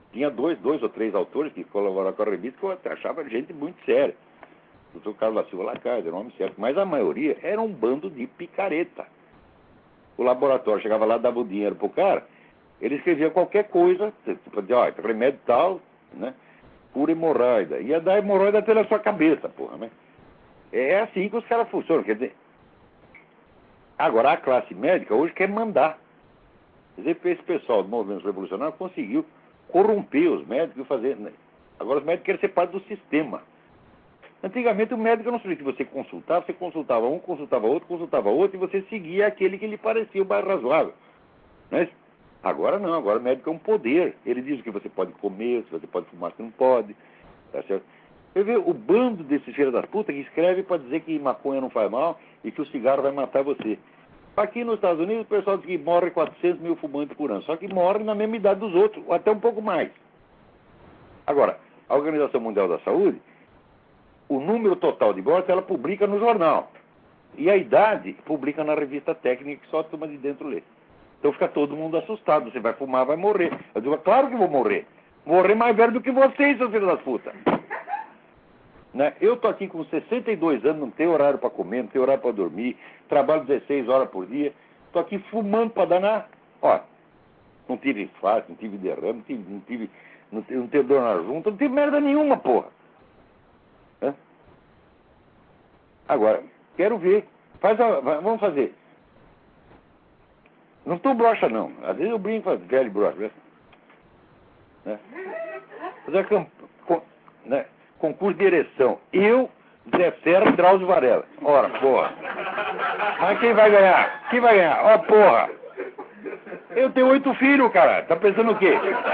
tinha dois, dois ou três autores que colaboraram com a revista que eu achava gente muito séria. O doutor Carlos da Silva Lacaze, era um homem certo, mas a maioria era um bando de picareta. O laboratório chegava lá, dava o dinheiro pro cara, ele escrevia qualquer coisa, tipo, ó, remédio tal, né? Cura hemorroida. Ia dar hemorroida até na sua cabeça, porra, né? É assim que os caras funcionam, quer dizer... Agora, a classe médica hoje quer mandar. Quer dizer, esse pessoal do movimento revolucionário conseguiu corromper os médicos e fazer... Né? Agora os médicos querem ser parte do sistema. Antigamente o médico não sabia que você consultava, você consultava um, consultava outro, consultava outro, e você seguia aquele que lhe parecia o mais razoável. Mas agora não, agora o médico é um poder. Ele diz o que você pode comer, se você pode fumar, se não pode. Tá certo? Você vê o bando desses filhos das putas que escreve para dizer que maconha não faz mal e que o cigarro vai matar você. Aqui nos Estados Unidos o pessoal diz que morre quatrocentos mil fumantes por ano, só que morre na mesma idade dos outros, ou até um pouco mais. Agora, a Organização Mundial da Saúde, o número total de mortes ela publica no jornal. E a idade publica na revista técnica que só a turma de dentro lê. Então fica todo mundo assustado. Você vai fumar, vai morrer. Eu digo, claro que vou morrer. Morrer mais velho do que vocês, seus filhos das putas. Né? Eu tô aqui com sessenta e dois anos, não tenho horário para comer, não tenho horário para dormir, trabalho dezesseis horas por dia. Tô aqui fumando para danar. Ó, não tive infarto, não tive derrame, não tive, não tive, não tive, não tive dor na junta, não tive merda nenhuma, porra. Né? Agora, quero ver. Faz a, vamos fazer. Não tô broxa, não. Às vezes eu brinco, faz velho broxa. Né? Fazer a camp... Com... né? Concurso de ereção. Eu, Zé Serra e Drauzio Varela. Ora, porra. Mas quem vai ganhar? Quem vai ganhar? Ó, porra. Eu tenho oito filhos, cara. Tá pensando o quê?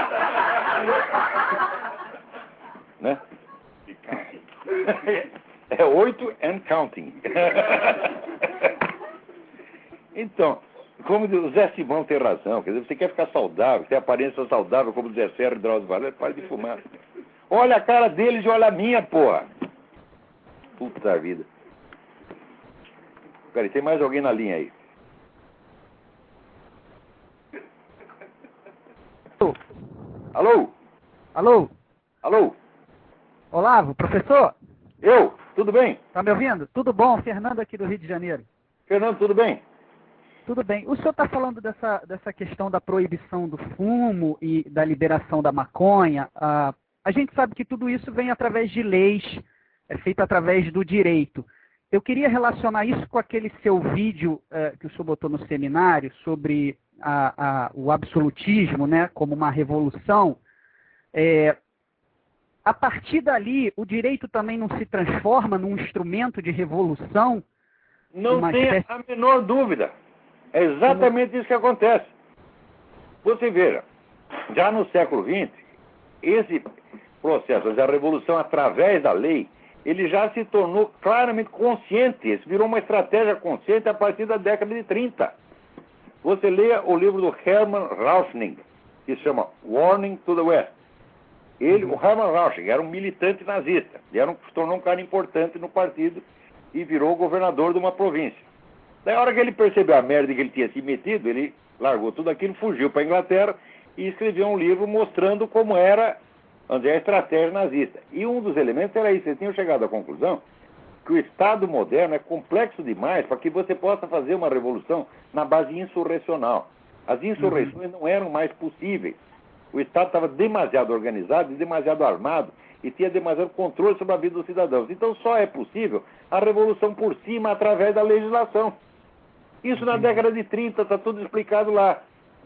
Né? É oito and counting. Então, como o Zé Simão tem razão, quer dizer, você quer ficar saudável, ter aparência saudável como o Zé Serra e Drauzio Varela, pare de fumar. Olha a cara deles e olha a minha, porra. Puta vida. Peraí, tem mais alguém na linha aí? Alô? Alô? Alô? Olavo, professor? Eu? Tudo bem? Tá me ouvindo? Tudo bom? Fernando aqui do Rio de Janeiro. Fernando, tudo bem? Tudo bem. O senhor está falando dessa, dessa questão da proibição do fumo e da liberação da maconha. A, a gente sabe que tudo isso vem através de leis, é feito através do direito. Eu queria relacionar isso com aquele seu vídeo é, que o senhor botou no seminário sobre a, a, o absolutismo, né, como uma revolução. É, a partir dali, o direito também não se transforma num instrumento de revolução? Não tenha espécie... a menor dúvida. É exatamente isso que acontece. Você veja, já no século vinte, esse processo da revolução através da lei, ele já se tornou claramente consciente. Isso virou uma estratégia consciente a partir da década de trinta. Você leia o livro do Hermann Rauschning, que se chama Warning to the West. Ele, o Hermann Rauschning, era um militante nazista. Ele era um, se tornou um cara importante no partido e virou governador de uma província. Daí, a hora que ele percebeu a merda que ele tinha se metido, ele largou tudo aquilo, fugiu para a Inglaterra e escreveu um livro mostrando como era onde é a estratégia nazista. E um dos elementos era isso. Eles tinham chegado à conclusão que o Estado moderno é complexo demais para que você possa fazer uma revolução na base insurrecional. As insurreições não eram mais possíveis. O Estado estava demasiado organizado e demasiado armado e tinha demasiado controle sobre a vida dos cidadãos. Então só é possível a revolução por cima através da legislação. Isso na década de trinta, está tudo explicado lá.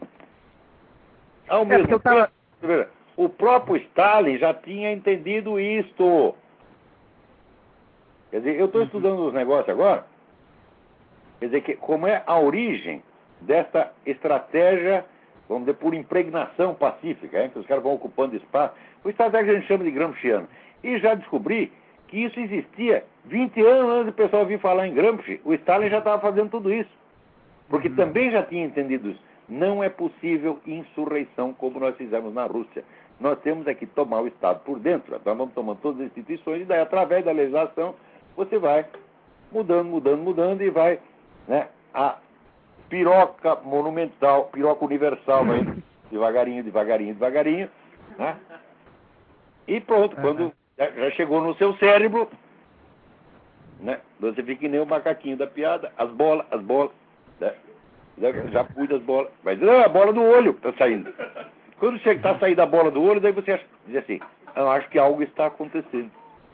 Ao mesmo tempo, tava... o próprio Stalin já tinha entendido isto. Quer dizer, eu estou estudando os negócios agora, quer dizer, que, como é a origem desta estratégia, vamos dizer, por impregnação pacífica, hein, que os caras vão ocupando espaço. O estratégia que a gente chama de Gramsciano. E já descobri que isso existia vinte anos antes do pessoal vir falar em Gramsci. O Stalin já estava fazendo tudo isso. Porque uhum. também já tinha entendido isso. Não é possível insurreição como nós fizemos na Rússia. Nós temos é que tomar o Estado por dentro. Nós vamos tomando todas as instituições e daí, através da legislação, você vai mudando, mudando, mudando e vai, né, a piroca monumental, piroca universal, vai devagarinho, devagarinho, devagarinho, Né? E pronto, Uhum. quando já já chegou no seu cérebro, né? Você fica que nem o macaquinho da piada, as bolas, as bolas, né? Já, já pus as bolas, mas não, é a bola do olho que está saindo. Quando chega, está saindo a bola do olho, daí você acha, diz assim, eu acho que algo está acontecendo.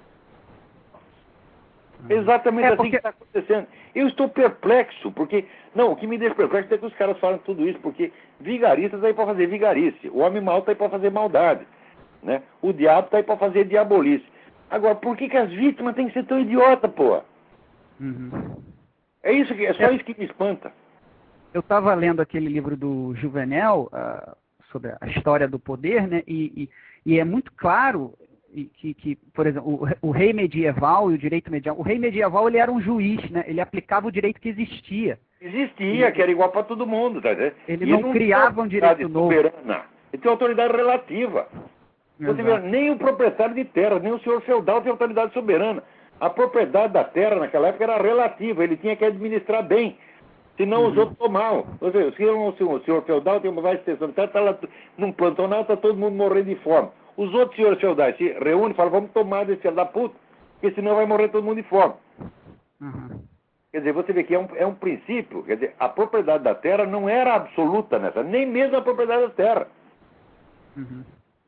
Exatamente É, assim porque- que está acontecendo. Eu estou perplexo, porque... Não, o que me deixa perplexo é que os caras falam tudo isso, porque vigarista está aí para fazer vigarice, o homem mau está aí para fazer maldade, né? O diabo está aí para fazer diabolice. Agora, por que, que as vítimas têm que ser tão idiota, pô? Uhum. É isso que, é só É. isso que me espanta. Eu estava lendo aquele livro do Juvenel, ah, sobre a história do poder, né? E, e, e é muito claro e que, que, por exemplo, o, re- o rei medieval e o direito medieval... O rei medieval, ele era um juiz, né? Ele aplicava o direito que existia. Existia, Ele- que era igual para todo mundo, tá entendendo? Ele E não tem criava um direito autoridade novo. soberana. Ele tem autoridade relativa. Você vê, Exato. nem o proprietário de terra, nem o senhor feudal tem autoridade soberana. A propriedade da terra naquela época era relativa, ele tinha que administrar bem. Senão Uhum. os outros tomavam. Você, se o senhor, o senhor feudal tem uma vasta extensão de terra, está lá num plantonal, está todo mundo morrendo de fome. Os outros senhores feudais se reúnem e falam, vamos tomar desse filho da puta, porque senão vai morrer todo mundo de fome. Uhum. Quer dizer, você vê que é um, é um princípio, quer dizer, a propriedade da terra não era absoluta nessa, nem mesmo a propriedade da terra. Uhum.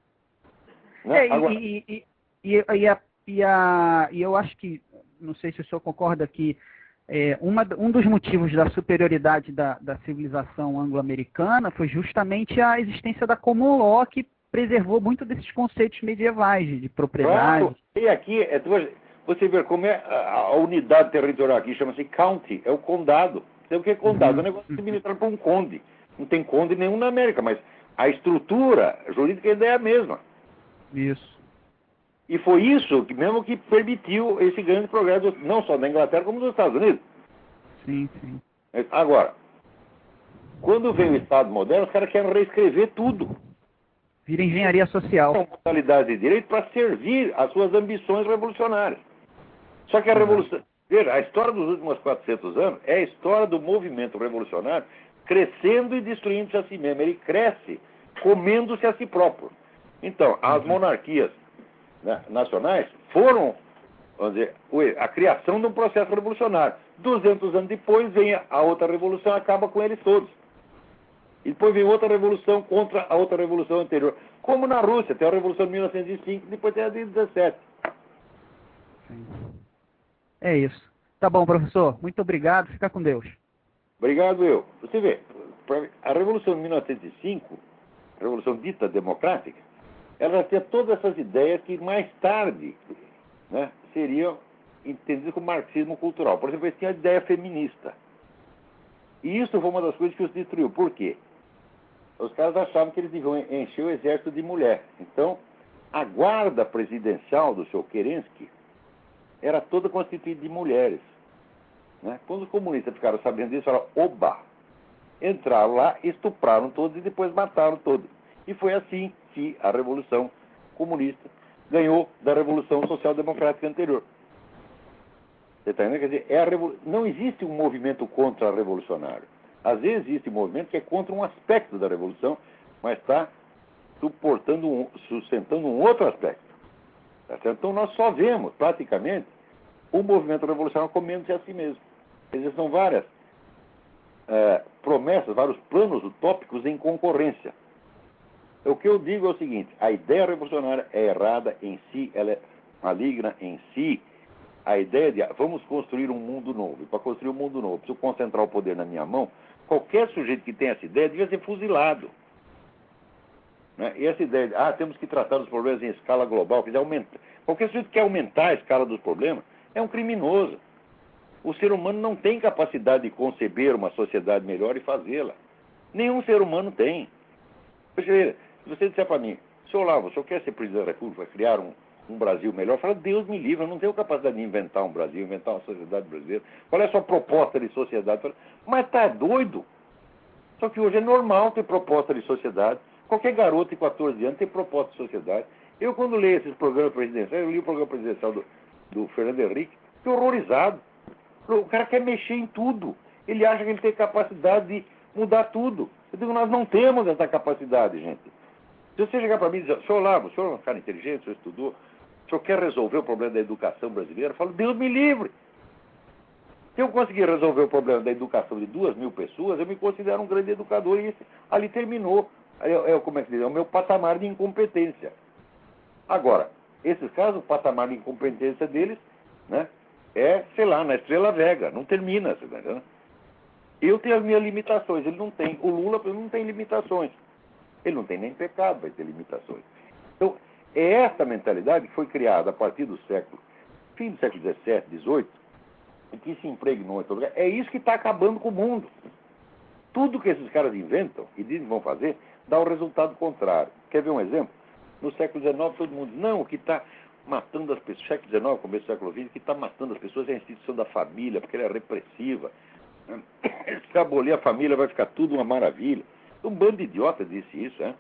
Né? É, e, Agora, e, e, e, e, a, e, a, e eu acho que, não sei se o senhor concorda que é, uma, um dos motivos da superioridade da, da civilização anglo-americana foi justamente a existência da common law, que preservou muito desses conceitos medievais de, de propriedade. claro, e aqui, é, você vê como é a, a unidade territorial aqui, chama-se county, é o condado. Sabe o que é condado? Uhum. É um negócio administrado por um conde. Não tem conde nenhum na América, mas a estrutura jurídica ainda é a mesma. Isso. E foi isso que mesmo que permitiu esse grande progresso, não só da Inglaterra, como dos Estados Unidos. Sim, sim. Agora, quando vem o Estado moderno, os caras querem reescrever tudo. Vira engenharia social. São modalidades de direito para servir às suas ambições revolucionárias. Só que a Uhum. revolução... Veja, a história dos últimos quatrocentos anos é a história do movimento revolucionário crescendo e destruindo-se a si mesmo. Ele cresce comendo-se a si próprio. Então, as monarquias, né, nacionais foram, vamos dizer, a criação de um processo revolucionário. duzentos anos depois vem a outra revolução e acaba com eles todos. E depois vem outra revolução contra a outra revolução anterior. Como na Rússia, tem a revolução de mil novecentos e cinco, depois tem a de dezessete. Sim. É isso. Tá bom, professor. Muito obrigado. Fica com Deus. Obrigado, eu. Você vê, a revolução de mil novecentos e cinco, a revolução dita democrática, ela tinha todas essas ideias que mais tarde, né, seriam entendidas como marxismo cultural. Por exemplo, eles tinham a ideia feminista. E isso foi uma das coisas que os destruiu. Por quê? Os caras achavam que eles deviam encher o exército de mulher. Então, a guarda presidencial do senhor Kerensky era toda constituída de mulheres. Né? Quando os comunistas ficaram sabendo disso, falaram, oba! Entraram lá, estupraram todos e depois mataram todos. E foi assim que a Revolução Comunista ganhou da Revolução Social Democrática anterior. Você está entendendo? Quer dizer, é a revol... não existe um movimento contra-revolucionário. Às vezes existe um movimento que é contra um aspecto da revolução, mas está suportando um, sustentando um outro aspecto. Tá certo? Então nós só vemos, praticamente, o movimento revolucionário comendo-se a si mesmo. Quer dizer, são várias é, promessas, vários planos utópicos em concorrência. O que eu digo é o seguinte, a ideia revolucionária é errada em si, ela é maligna em si. A ideia de, ah, vamos construir um mundo novo. E para construir um mundo novo, preciso concentrar o poder na minha mão. Qualquer sujeito que tenha essa ideia devia ser fuzilado. Né? E essa ideia de, ah, temos que tratar os problemas em escala global, quer dizer, aumenta. Qualquer sujeito que quer aumentar a escala dos problemas é um criminoso. O ser humano não tem capacidade de conceber uma sociedade melhor e fazê-la. Nenhum ser humano tem. Se você disser para mim, senhor Olavo, o senhor quer ser presidente da República, criar um, um Brasil melhor? Fala, Deus me livre, eu não tenho capacidade de inventar um Brasil, inventar uma sociedade brasileira. Qual é a sua proposta de sociedade? Fala, mas tá doido? Só que hoje é normal ter proposta de sociedade. Qualquer garoto de quatorze anos tem proposta de sociedade. Eu, quando leio esses programas presidenciais, eu li o programa presidencial do, do Fernando Henrique, fiquei horrorizado. O cara quer mexer em tudo. Ele acha que ele tem capacidade de mudar tudo. Eu digo, nós não temos essa capacidade, gente. Se você chegar para mim e dizer, senhor Olavo, o senhor é um cara inteligente, o senhor estudou, o senhor quer resolver o problema da educação brasileira? Eu falo, Deus me livre! Se eu conseguir resolver o problema da educação de duas mil pessoas, eu me considero um grande educador e isso ali terminou. É, é, como é que diz? É o meu patamar de incompetência. Agora, esses casos, o patamar de incompetência deles, né, é, sei lá, na Estrela Vega, não termina, você tá entendendo? Eu tenho as minhas limitações, ele não tem. O Lula, por exemplo, não tem limitações. Ele não tem nem pecado, vai ter limitações. Então, é essa mentalidade que foi criada a partir do século, fim do século dezessete, dezoito, e que se impregnou em todo lugar. É isso que está acabando com o mundo. Tudo que esses caras inventam e dizem que vão fazer, dá o resultado contrário. Quer ver um exemplo? No século dezenove, todo mundo diz, não, o que está matando as pessoas, século dezenove, começo do século vinte, o que está matando as pessoas é a instituição da família, porque ela é repressiva. Se abolir a família, vai ficar tudo uma maravilha. Um bando de idiota disse isso, né?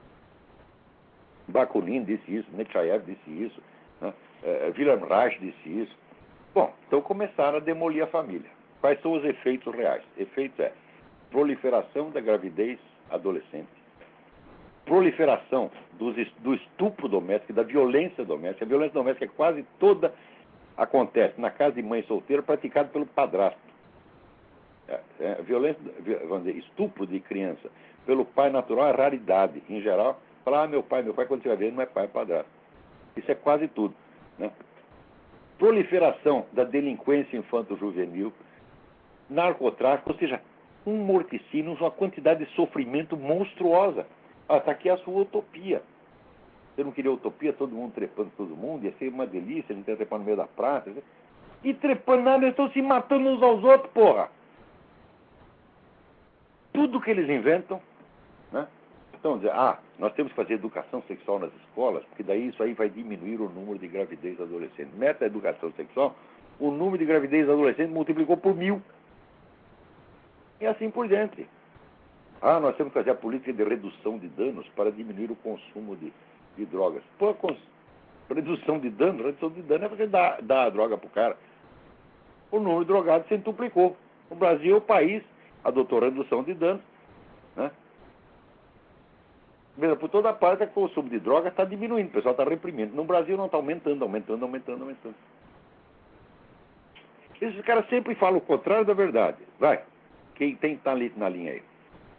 Bakunin disse isso, Nechayev disse isso, né? uh, Wilhelm Reich disse isso. Bom, então começaram a demolir a família. Quais são os efeitos reais? Efeitos é proliferação da gravidez adolescente, proliferação dos, do estupro doméstico, da violência doméstica. A violência doméstica é quase toda acontece na casa de mãe solteira, praticada pelo padrasto. É, é, violência, vamos dizer, estupro de criança pelo pai natural é raridade. Em geral, falar, ah, meu pai, meu pai, quando você vai ver, não é pai, é padrasto. Isso é quase tudo, né? Proliferação da delinquência infanto-juvenil, narcotráfico, ou seja, um morticínio, uma quantidade de sofrimento monstruosa. Ah, está aqui a sua utopia. Você não queria utopia, todo mundo trepando todo mundo, ia ser uma delícia, a gente ia trepar no meio da praça. E trepando nada, eles estão se matando uns aos outros, porra. Tudo que eles inventam, né? Então, dizer, ah, nós temos que fazer educação sexual nas escolas, porque daí isso aí vai diminuir o número de gravidez adolescente. Meta a educação sexual, o número de gravidez adolescente multiplicou por mil. E assim por diante. Ah, nós temos que fazer a política de redução de danos para diminuir o consumo de, de drogas. Pô, cons... redução de danos, redução de danos é porque dá, dá a droga para o cara. O número de drogados se duplicou. O Brasil é o país adotou redução de danos, né? Mesmo por toda parte, o consumo de drogas está diminuindo, o pessoal está reprimindo. No Brasil não está aumentando, aumentando, aumentando, aumentando. Esses caras sempre falam o contrário da verdade. Vai, quem tem que estar ali na linha aí?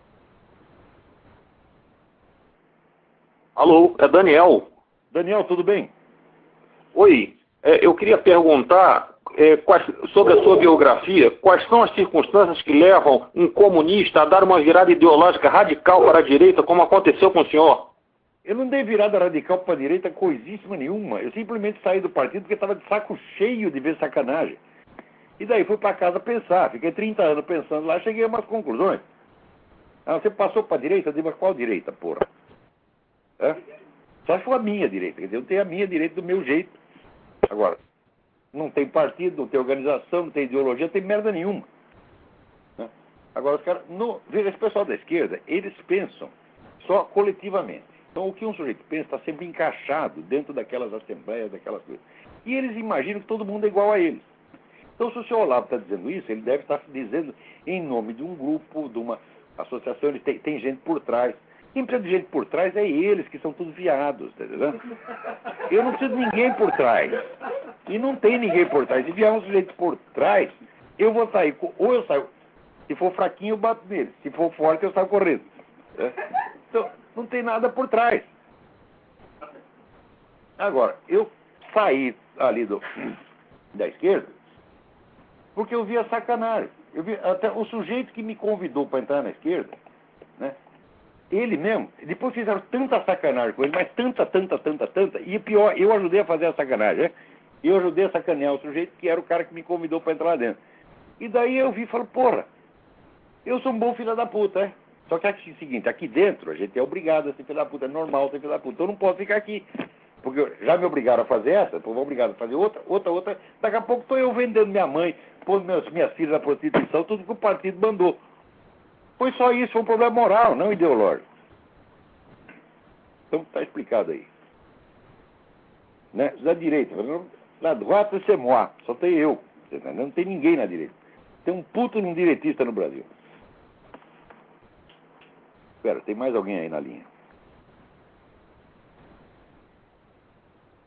Alô, é Daniel. Daniel, tudo bem? Oi, é, eu queria perguntar é, quais, sobre a sua biografia, quais são as circunstâncias que levam um comunista a dar uma virada ideológica radical para a direita, como aconteceu com o senhor? Eu não dei virada radical para a direita coisíssima nenhuma. Eu simplesmente saí do partido porque estava de saco cheio de ver sacanagem. E daí fui para casa pensar. Fiquei trinta anos pensando lá, cheguei a umas conclusões. Ah, você passou para a direita? Eu digo, mas qual direita, porra? É? Só se for a minha direita. Quer dizer, eu tenho a minha direita do meu jeito. Agora, não tem partido, não tem organização, não tem ideologia, não tem merda nenhuma. Né? Agora, os caras, no, veja, esse pessoal da esquerda, eles pensam só coletivamente. Então, o que um sujeito pensa está sempre encaixado dentro daquelas assembleias, daquelas coisas. E eles imaginam que todo mundo é igual a eles. Então, se o senhor Olavo está dizendo isso, ele deve estar dizendo em nome de um grupo, de uma associação, ele tem, tem gente por trás. Quem precisa de gente por trás é eles, que são todos viados, tá entendendo? Eu não preciso de ninguém por trás. E não tem ninguém por trás. Se vier um sujeito por trás, eu vou sair. Ou eu saio. Se for fraquinho, eu bato nele. Se for forte, eu saio correndo. Então, não tem nada por trás. Agora, eu saí ali do, da esquerda porque eu vi a sacanagem. Eu vi até o sujeito que me convidou para entrar na esquerda, né? Ele mesmo, depois fizeram tanta sacanagem com ele, mas tanta, tanta, tanta, tanta, e pior, eu ajudei a fazer a sacanagem, né? Eu ajudei a sacanear o sujeito que era o cara que me convidou para entrar lá dentro. E daí eu vi e falei, porra, eu sou um bom filho da puta, é? Só que é o seguinte, aqui dentro a gente é obrigado a ser filho da puta, é normal ser filho da puta, então eu não posso ficar aqui. Porque já me obrigaram a fazer essa, depois vou obrigado a fazer outra, outra, outra, daqui a pouco estou eu vendendo minha mãe, pondo meus, minhas filhas na prostituição, tudo que o partido mandou. Foi só isso, foi um problema moral, não ideológico. Então está explicado aí. Né? Da direita, lá do voto c'est moi, só tem eu. Não tem ninguém na direita. Tem um puto num direitista no Brasil. Espera, tem mais alguém aí na linha.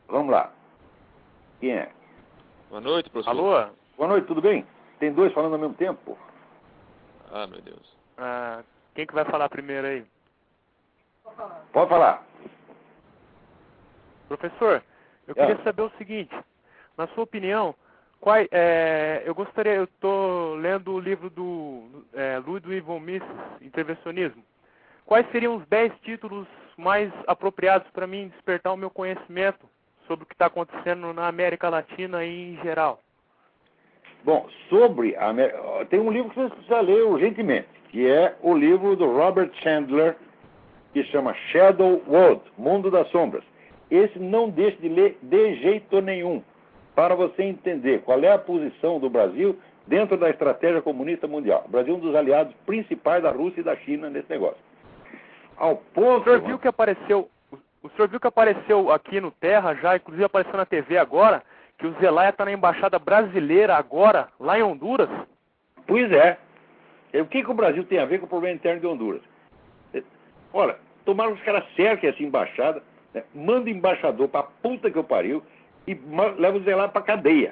Vamos lá. Quem é? Boa noite, professor. Alô? Boa noite, tudo bem? Tem dois falando ao mesmo tempo, pô. Ah, meu Deus. Ah, quem que vai falar primeiro aí? Pode falar. Professor, eu Ah. queria saber o seguinte. Na sua opinião, qual, é, eu gostaria, eu estou lendo o livro do é, Ludwig von Mises, Intervencionismo. Quais seriam os dez títulos mais apropriados para mim despertar o meu conhecimento sobre o que está acontecendo na América Latina e em geral? Bom, sobre a América... Tem um livro que você precisa ler urgentemente, que é o livro do Robert Chandler, que chama Shadow World, Mundo das Sombras. Esse não deixe de ler de jeito nenhum, para você entender qual é a posição do Brasil dentro da estratégia comunista mundial. O Brasil é um dos aliados principais da Rússia e da China nesse negócio. Ao ponto... O senhor viu que apareceu, o senhor viu que apareceu aqui no Terra já, inclusive apareceu na T V agora, que o Zelaya está na embaixada brasileira agora, lá em Honduras? Pois é. O que, que o Brasil tem a ver com o problema interno de Honduras? Olha, tomaram os caras cerquem essa embaixada, né? Manda embaixador pra puta que eu pariu e leva o Zelaya pra cadeia.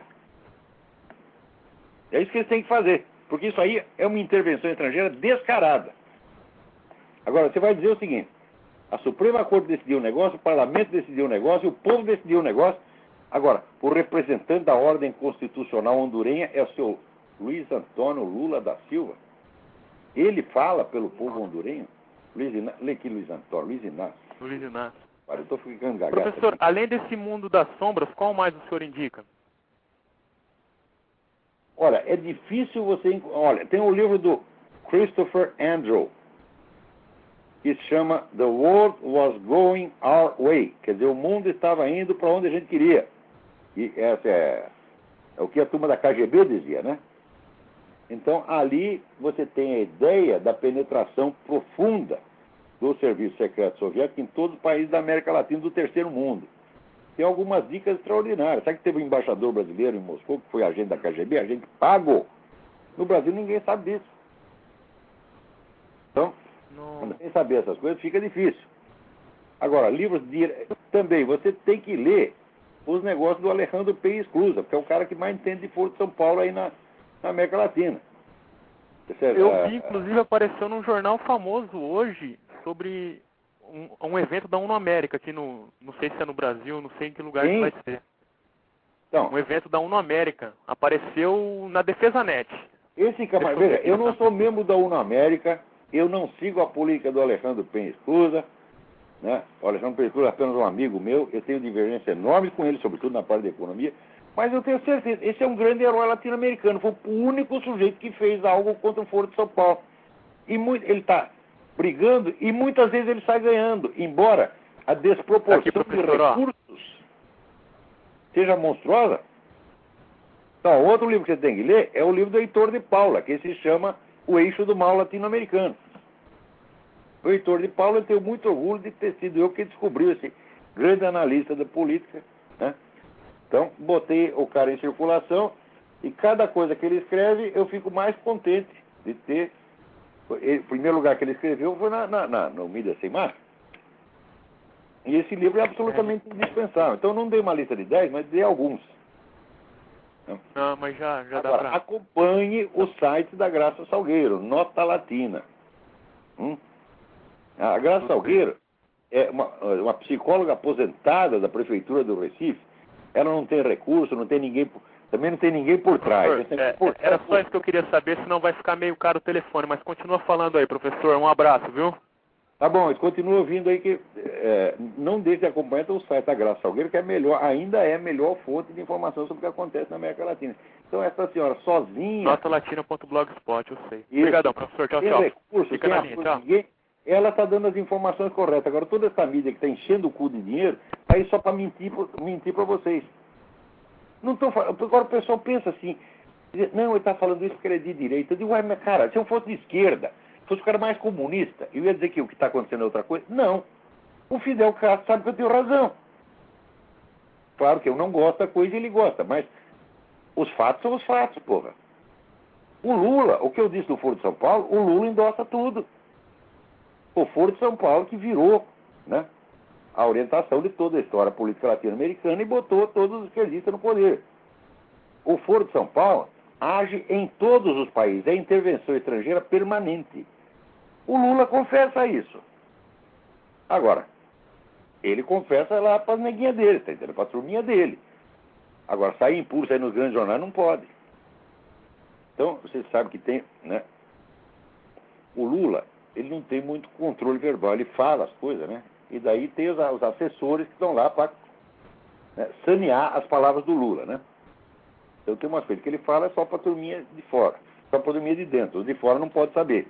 É isso que eles têm que fazer, porque isso aí é uma intervenção estrangeira descarada. Agora, você vai dizer o seguinte: a Suprema Corte decidiu o negócio, o Parlamento decidiu o negócio, o povo decidiu o negócio. Agora, o representante da ordem constitucional hondurenha é o seu Luiz Antônio Lula da Silva. Ele fala pelo povo hondurenho. Luiz Inácio, lê aqui Luiz Antônio, Luiz Inácio. Luiz Inácio. Olha, eu estou ficando gagado. Professor, aqui. além desse mundo das sombras, qual mais o senhor indica? Olha, é difícil você... Olha, tem o livro do Christopher Andrew, que se chama The World Was Going Our Way. Quer dizer, o mundo estava indo para onde a gente queria. E essa é, é o que a turma da K G B dizia, né? Então, ali você tem a ideia da penetração profunda do serviço secreto soviético em todos os países da América Latina do terceiro mundo. Tem algumas dicas extraordinárias. Sabe que teve um embaixador brasileiro em Moscou, que foi agente da K G B, agente pago? No Brasil ninguém sabe disso. Então, Não. quando sem saber essas coisas, fica difícil. Agora, livros de... Também, você tem que ler os negócios do Alejandro P. Esclusa, que é o cara que mais entende de Foro de São Paulo aí na, na América Latina. Eu vi, inclusive, apareceu num jornal famoso hoje sobre um, um evento da ONU América aqui no... Não sei se é no Brasil, não sei em que lugar Sim. que vai ser. Então, Um evento da ONU América. Apareceu na Defesa Net. esse camarada... Veja, eu não sou membro da ONU América, eu não sigo a política do Alejandro Penha Esclusa, né? O Alejandro Penha Esclusa é apenas um amigo meu, eu tenho divergência enorme com ele, sobretudo na parte da economia, mas eu tenho certeza, esse é um grande herói latino-americano, foi o único sujeito que fez algo contra o Foro de São Paulo. E muito, ele está brigando e muitas vezes ele sai ganhando, embora a desproporção Aqui, de professor, recursos seja monstruosa. Então, outro livro que você tem que ler é o livro do Heitor de Paula, que se chama O Eixo do Mal Latino-Americano. O Heitor de Paula, eu tenho muito orgulho de ter sido eu que descobriu esse grande analista da política, né? Então, botei o cara em circulação e cada coisa que ele escreve, eu fico mais contente de ter... Ele, o primeiro lugar que ele escreveu foi na, na, na, no Mídia Sem Mar. E esse livro é absolutamente indispensável. Então, eu não dei uma lista de dez, mas dei alguns. Não, mas já, já dá Agora, pra... acompanhe o site da Graça Salgueiro, Nota Latina. Hum? A Graça Salgueiro é uma, uma psicóloga aposentada da Prefeitura do Recife. Ela não tem recurso, não tem ninguém, também não tem ninguém por trás. Professor, é, por era só isso que eu queria saber, senão vai ficar meio caro o telefone. Mas continua falando aí, professor. Um abraço, viu? Tá bom, continua ouvindo aí que é, não deixe de acompanhar o site da Graça Salgueiro, que é melhor, ainda é a melhor fonte de informação sobre o que acontece na América Latina. Então, essa senhora sozinha... nota latina ponto blogspot, eu sei. Obrigadão, professor. Tchau, tchau. Recursos, Fica na linha, tchau. Ninguém, ela está dando as informações corretas. Agora, toda essa mídia que está enchendo o cu de dinheiro, está aí só para mentir, mentir para vocês. Não tô, agora o pessoal pensa assim, não, ele está falando isso porque ele é de direita. Eu digo, ué, mas cara, se eu fosse de esquerda, se fosse o cara mais comunista, eu ia dizer que o que está acontecendo é outra coisa? Não. O Fidel Castro sabe que eu tenho razão. Claro que eu não gosto da coisa e ele gosta, mas os fatos são os fatos, porra. O Lula, o que eu disse do Foro de São Paulo, o Lula endossa tudo. O Foro de São Paulo que virou, né, a orientação de toda a história política latino-americana e botou todos os que existem no poder. O Foro de São Paulo age em todos os países, é intervenção estrangeira permanente. O Lula confessa isso. Agora, ele confessa lá para as neguinhas dele, tá entendendo? Para a turminha dele. Agora, sair em público, sair nos grandes jornais, não pode. Então, você sabe que tem, né? O Lula, ele não tem muito controle verbal, ele fala as coisas, né? E daí tem os, os assessores que estão lá para, né, sanear as palavras do Lula, né? Então tem umas coisas que ele fala só para a turminha de fora, só para a turminha de dentro, os de fora não pode saber.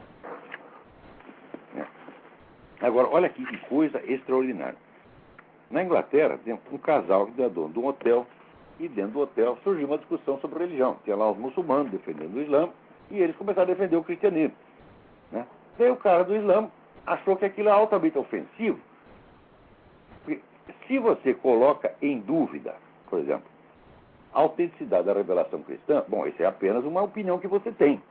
Agora, olha aqui que coisa extraordinária. Na Inglaterra, tem um casal que é dono de um hotel, e dentro do hotel surgiu uma discussão sobre religião. Tinha lá os muçulmanos defendendo o Islã, e eles começaram a defender o cristianismo, né? Daí o cara do Islã achou que aquilo é altamente ofensivo. Porque se você coloca em dúvida, por exemplo, a autenticidade da revelação cristã, bom, isso é apenas uma opinião que você tem.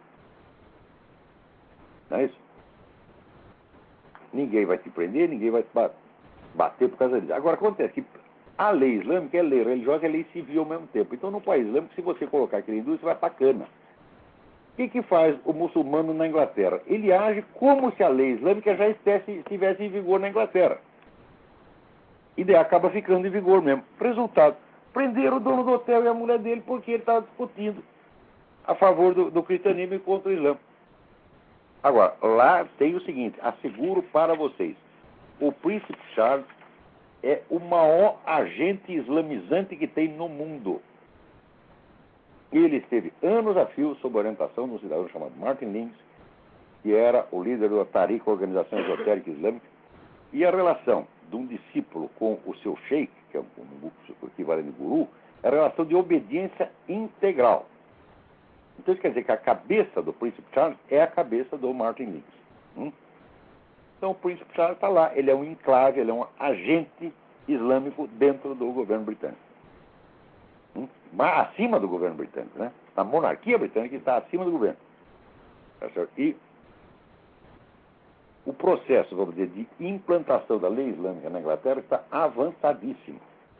Não é isso? Ninguém vai te prender, ninguém vai te bater por causa disso. Agora, acontece que a lei islâmica é lei religiosa e é lei civil ao mesmo tempo. Então, no país islâmico, se você colocar aquele em dúvida, você vai pra cana. O que, que faz o muçulmano na Inglaterra? Ele age como se a lei islâmica já estivesse, estivesse em vigor na Inglaterra. E daí acaba ficando em vigor mesmo. Resultado, prenderam o dono do hotel e a mulher dele porque ele estava discutindo a favor do, do cristianismo e contra o Islã. Agora, lá tem o seguinte, asseguro para vocês, o príncipe Charles é o maior agente islamizante que tem no mundo. Ele esteve anos a fio sob a orientação de um cidadão chamado Martin Lings, que era o líder da Tariq, Organização Esotérica Islâmica, e a relação de um discípulo com o seu sheikh, que é um, um, um equivalente de guru, é a relação de obediência integral. Então isso quer dizer que a cabeça do príncipe Charles é a cabeça do Martin Lings. Hum? Então o príncipe Charles está lá, ele é um enclave, ele é um agente islâmico dentro do governo britânico. Hum? Mas acima do governo britânico, né? A monarquia britânica está acima do governo. Tá certo? E o processo, vamos dizer, de implantação da lei islâmica na Inglaterra está avançadíssimo.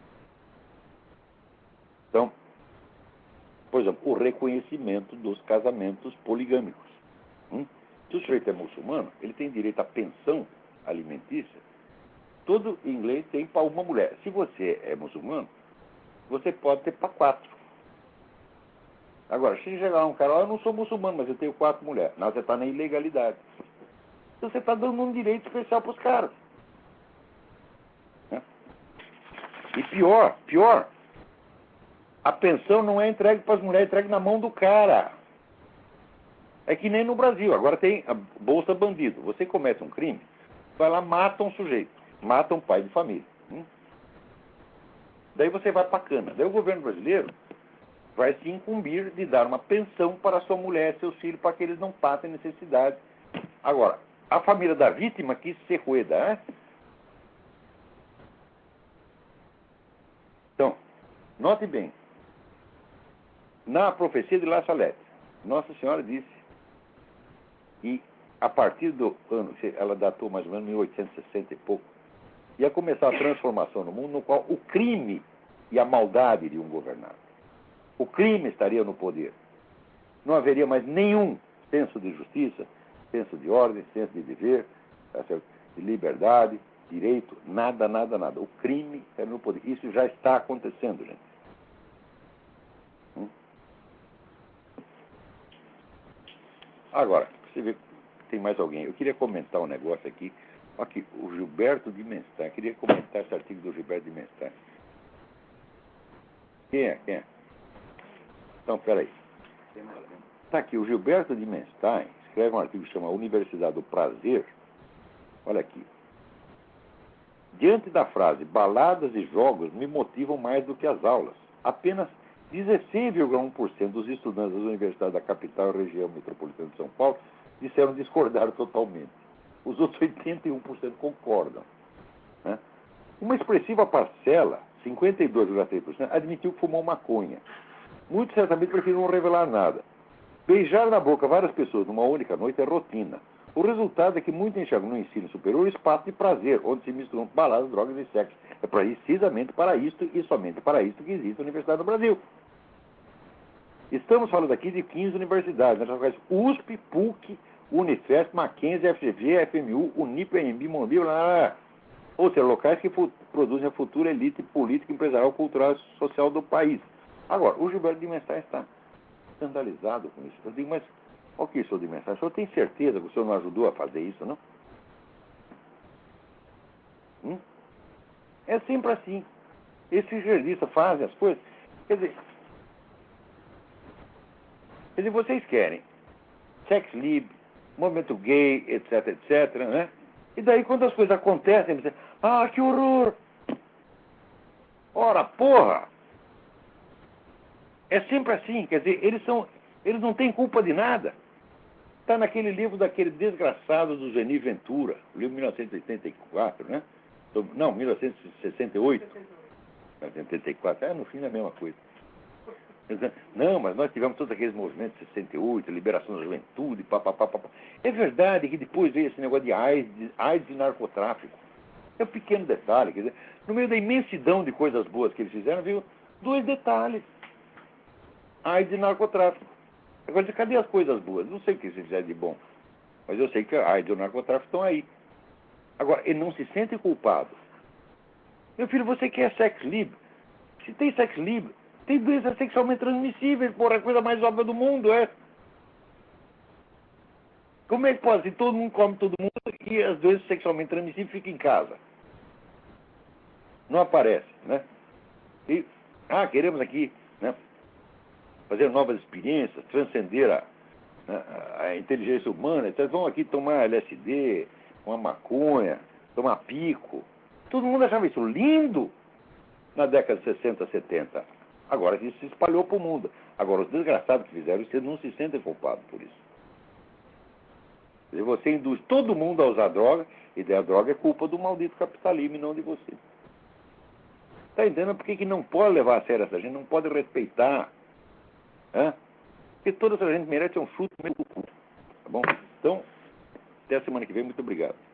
Então, por exemplo, o reconhecimento dos casamentos poligâmicos. Hum? Se o sujeito é muçulmano, ele tem direito à pensão alimentícia. Todo inglês tem para uma mulher. Se você é muçulmano, você pode ter para quatro. Agora, se chegar um cara, oh, eu não sou muçulmano, mas eu tenho quatro mulheres. Não, você está na ilegalidade. Então você está dando um direito especial para os caras. Né? E pior, pior, a pensão não é entregue para as mulheres, é entregue na mão do cara. É que nem no Brasil. Agora tem a bolsa bandido. Você comete um crime, vai lá, mata um sujeito, mata um pai de família. Hum? Daí você vai para a cana. Daí o governo brasileiro vai se incumbir de dar uma pensão para a sua mulher e seus filhos para que eles não passem necessidade. Agora, a família da vítima quis ser rueda, né? Então, note bem. Na profecia de La Salette, Nossa Senhora disse que a partir do ano, ela datou mais ou menos mil oitocentos e sessenta e pouco, ia começar a transformação no mundo no qual o crime e a maldade iriam governar. O crime estaria no poder. Não haveria mais nenhum senso de justiça, senso de ordem, senso de dever, de liberdade, direito, nada, nada, nada. O crime estaria no poder. Isso já está acontecendo, gente. Hum? Agora, você vê, tem mais alguém. Eu queria comentar um negócio aqui. Aqui, o Gilberto de Menstein. Eu queria comentar esse artigo do Gilberto de Menstein. Quem é? Quem é? Então, peraí. Está aqui, o Gilberto de Menstein escreve um artigo que chama Universidade do Prazer. Olha aqui. Diante da frase, baladas e jogos me motivam mais do que as aulas. Apenas dezesseis vírgula um por cento dos estudantes das universidades da capital e região metropolitana de São Paulo disseram discordar totalmente. Os outros oitenta e um por cento concordam. Né? Uma expressiva parcela, cinquenta e dois vírgula três por cento, admitiu que fumou maconha. Muitos certamente preferiram não revelar nada. Beijar na boca várias pessoas numa única noite é rotina. O resultado é que muita gente chega no ensino superior espaço de prazer, onde se misturam baladas, drogas e sexo. É precisamente para isto e somente para isto que existe a Universidade do Brasil. Estamos falando aqui de quinze universidades, né? U S P, P U C, Unifesp, Mackenzie, F G V, F M U, Unip, A M B, Morumbi, blá, blá, blá. Ou seja, locais que produzem a futura elite política, empresarial, cultural e social do país. Agora, o Gilberto de Mensah está escandalizado com isso. Eu digo, mas ok, senhor de Mensah, o senhor tem certeza que o senhor não ajudou a fazer isso, não? Hum? É sempre assim. Esses jornalistas fazem as coisas. Quer dizer, quer dizer, vocês querem sex lib, movimento gay, etc, etc, né? E daí, quando as coisas acontecem, você, ah, que horror! Ora, porra! É sempre assim, quer dizer, eles são, eles não têm culpa de nada. Está naquele livro daquele desgraçado do Zeni Ventura, livro mil novecentos e oitenta e quatro, né? Não, mil novecentos e sessenta e oito. mil novecentos e oitenta e quatro, é, no fim é a mesma coisa. Não, mas nós tivemos todos aqueles movimentos de sessenta e oito, liberação da juventude, papapá. É verdade que depois veio esse negócio de AIDS, AIDS e narcotráfico. É um pequeno detalhe, quer dizer, no meio da imensidão de coisas boas que eles fizeram, viu dois detalhes. AIDS e narcotráfico. Agora, cadê as coisas boas? Não sei o que eles fizeram de bom, mas eu sei que a AIDS e o narcotráfico estão aí. Agora, ele não se sente culpado. Meu filho, você quer sex livre? Se tem sex livre, tem doenças sexualmente transmissíveis, porra, a coisa mais óbvia do mundo, é. Como é que pode? Se todo mundo come todo mundo e as doenças sexualmente transmissíveis ficam em casa. Não aparece, né? E, ah, queremos aqui, né, fazer novas experiências, transcender a, a, a inteligência humana, etcétera. Vão aqui tomar L S D, uma maconha, tomar pico. Todo mundo achava isso lindo na década de sessenta, setenta. Agora isso se espalhou para o mundo. Agora, os desgraçados que fizeram isso, não se sentem culpados por isso. Quer dizer, você induz todo mundo a usar droga, e daí a droga é culpa do maldito capitalismo e não de você. Está entendendo por que que não pode levar a sério essa gente, não pode respeitar? Né? Porque toda essa gente merece um chute no meio do cu. Tá bom? Então, até a semana que vem. Muito obrigado.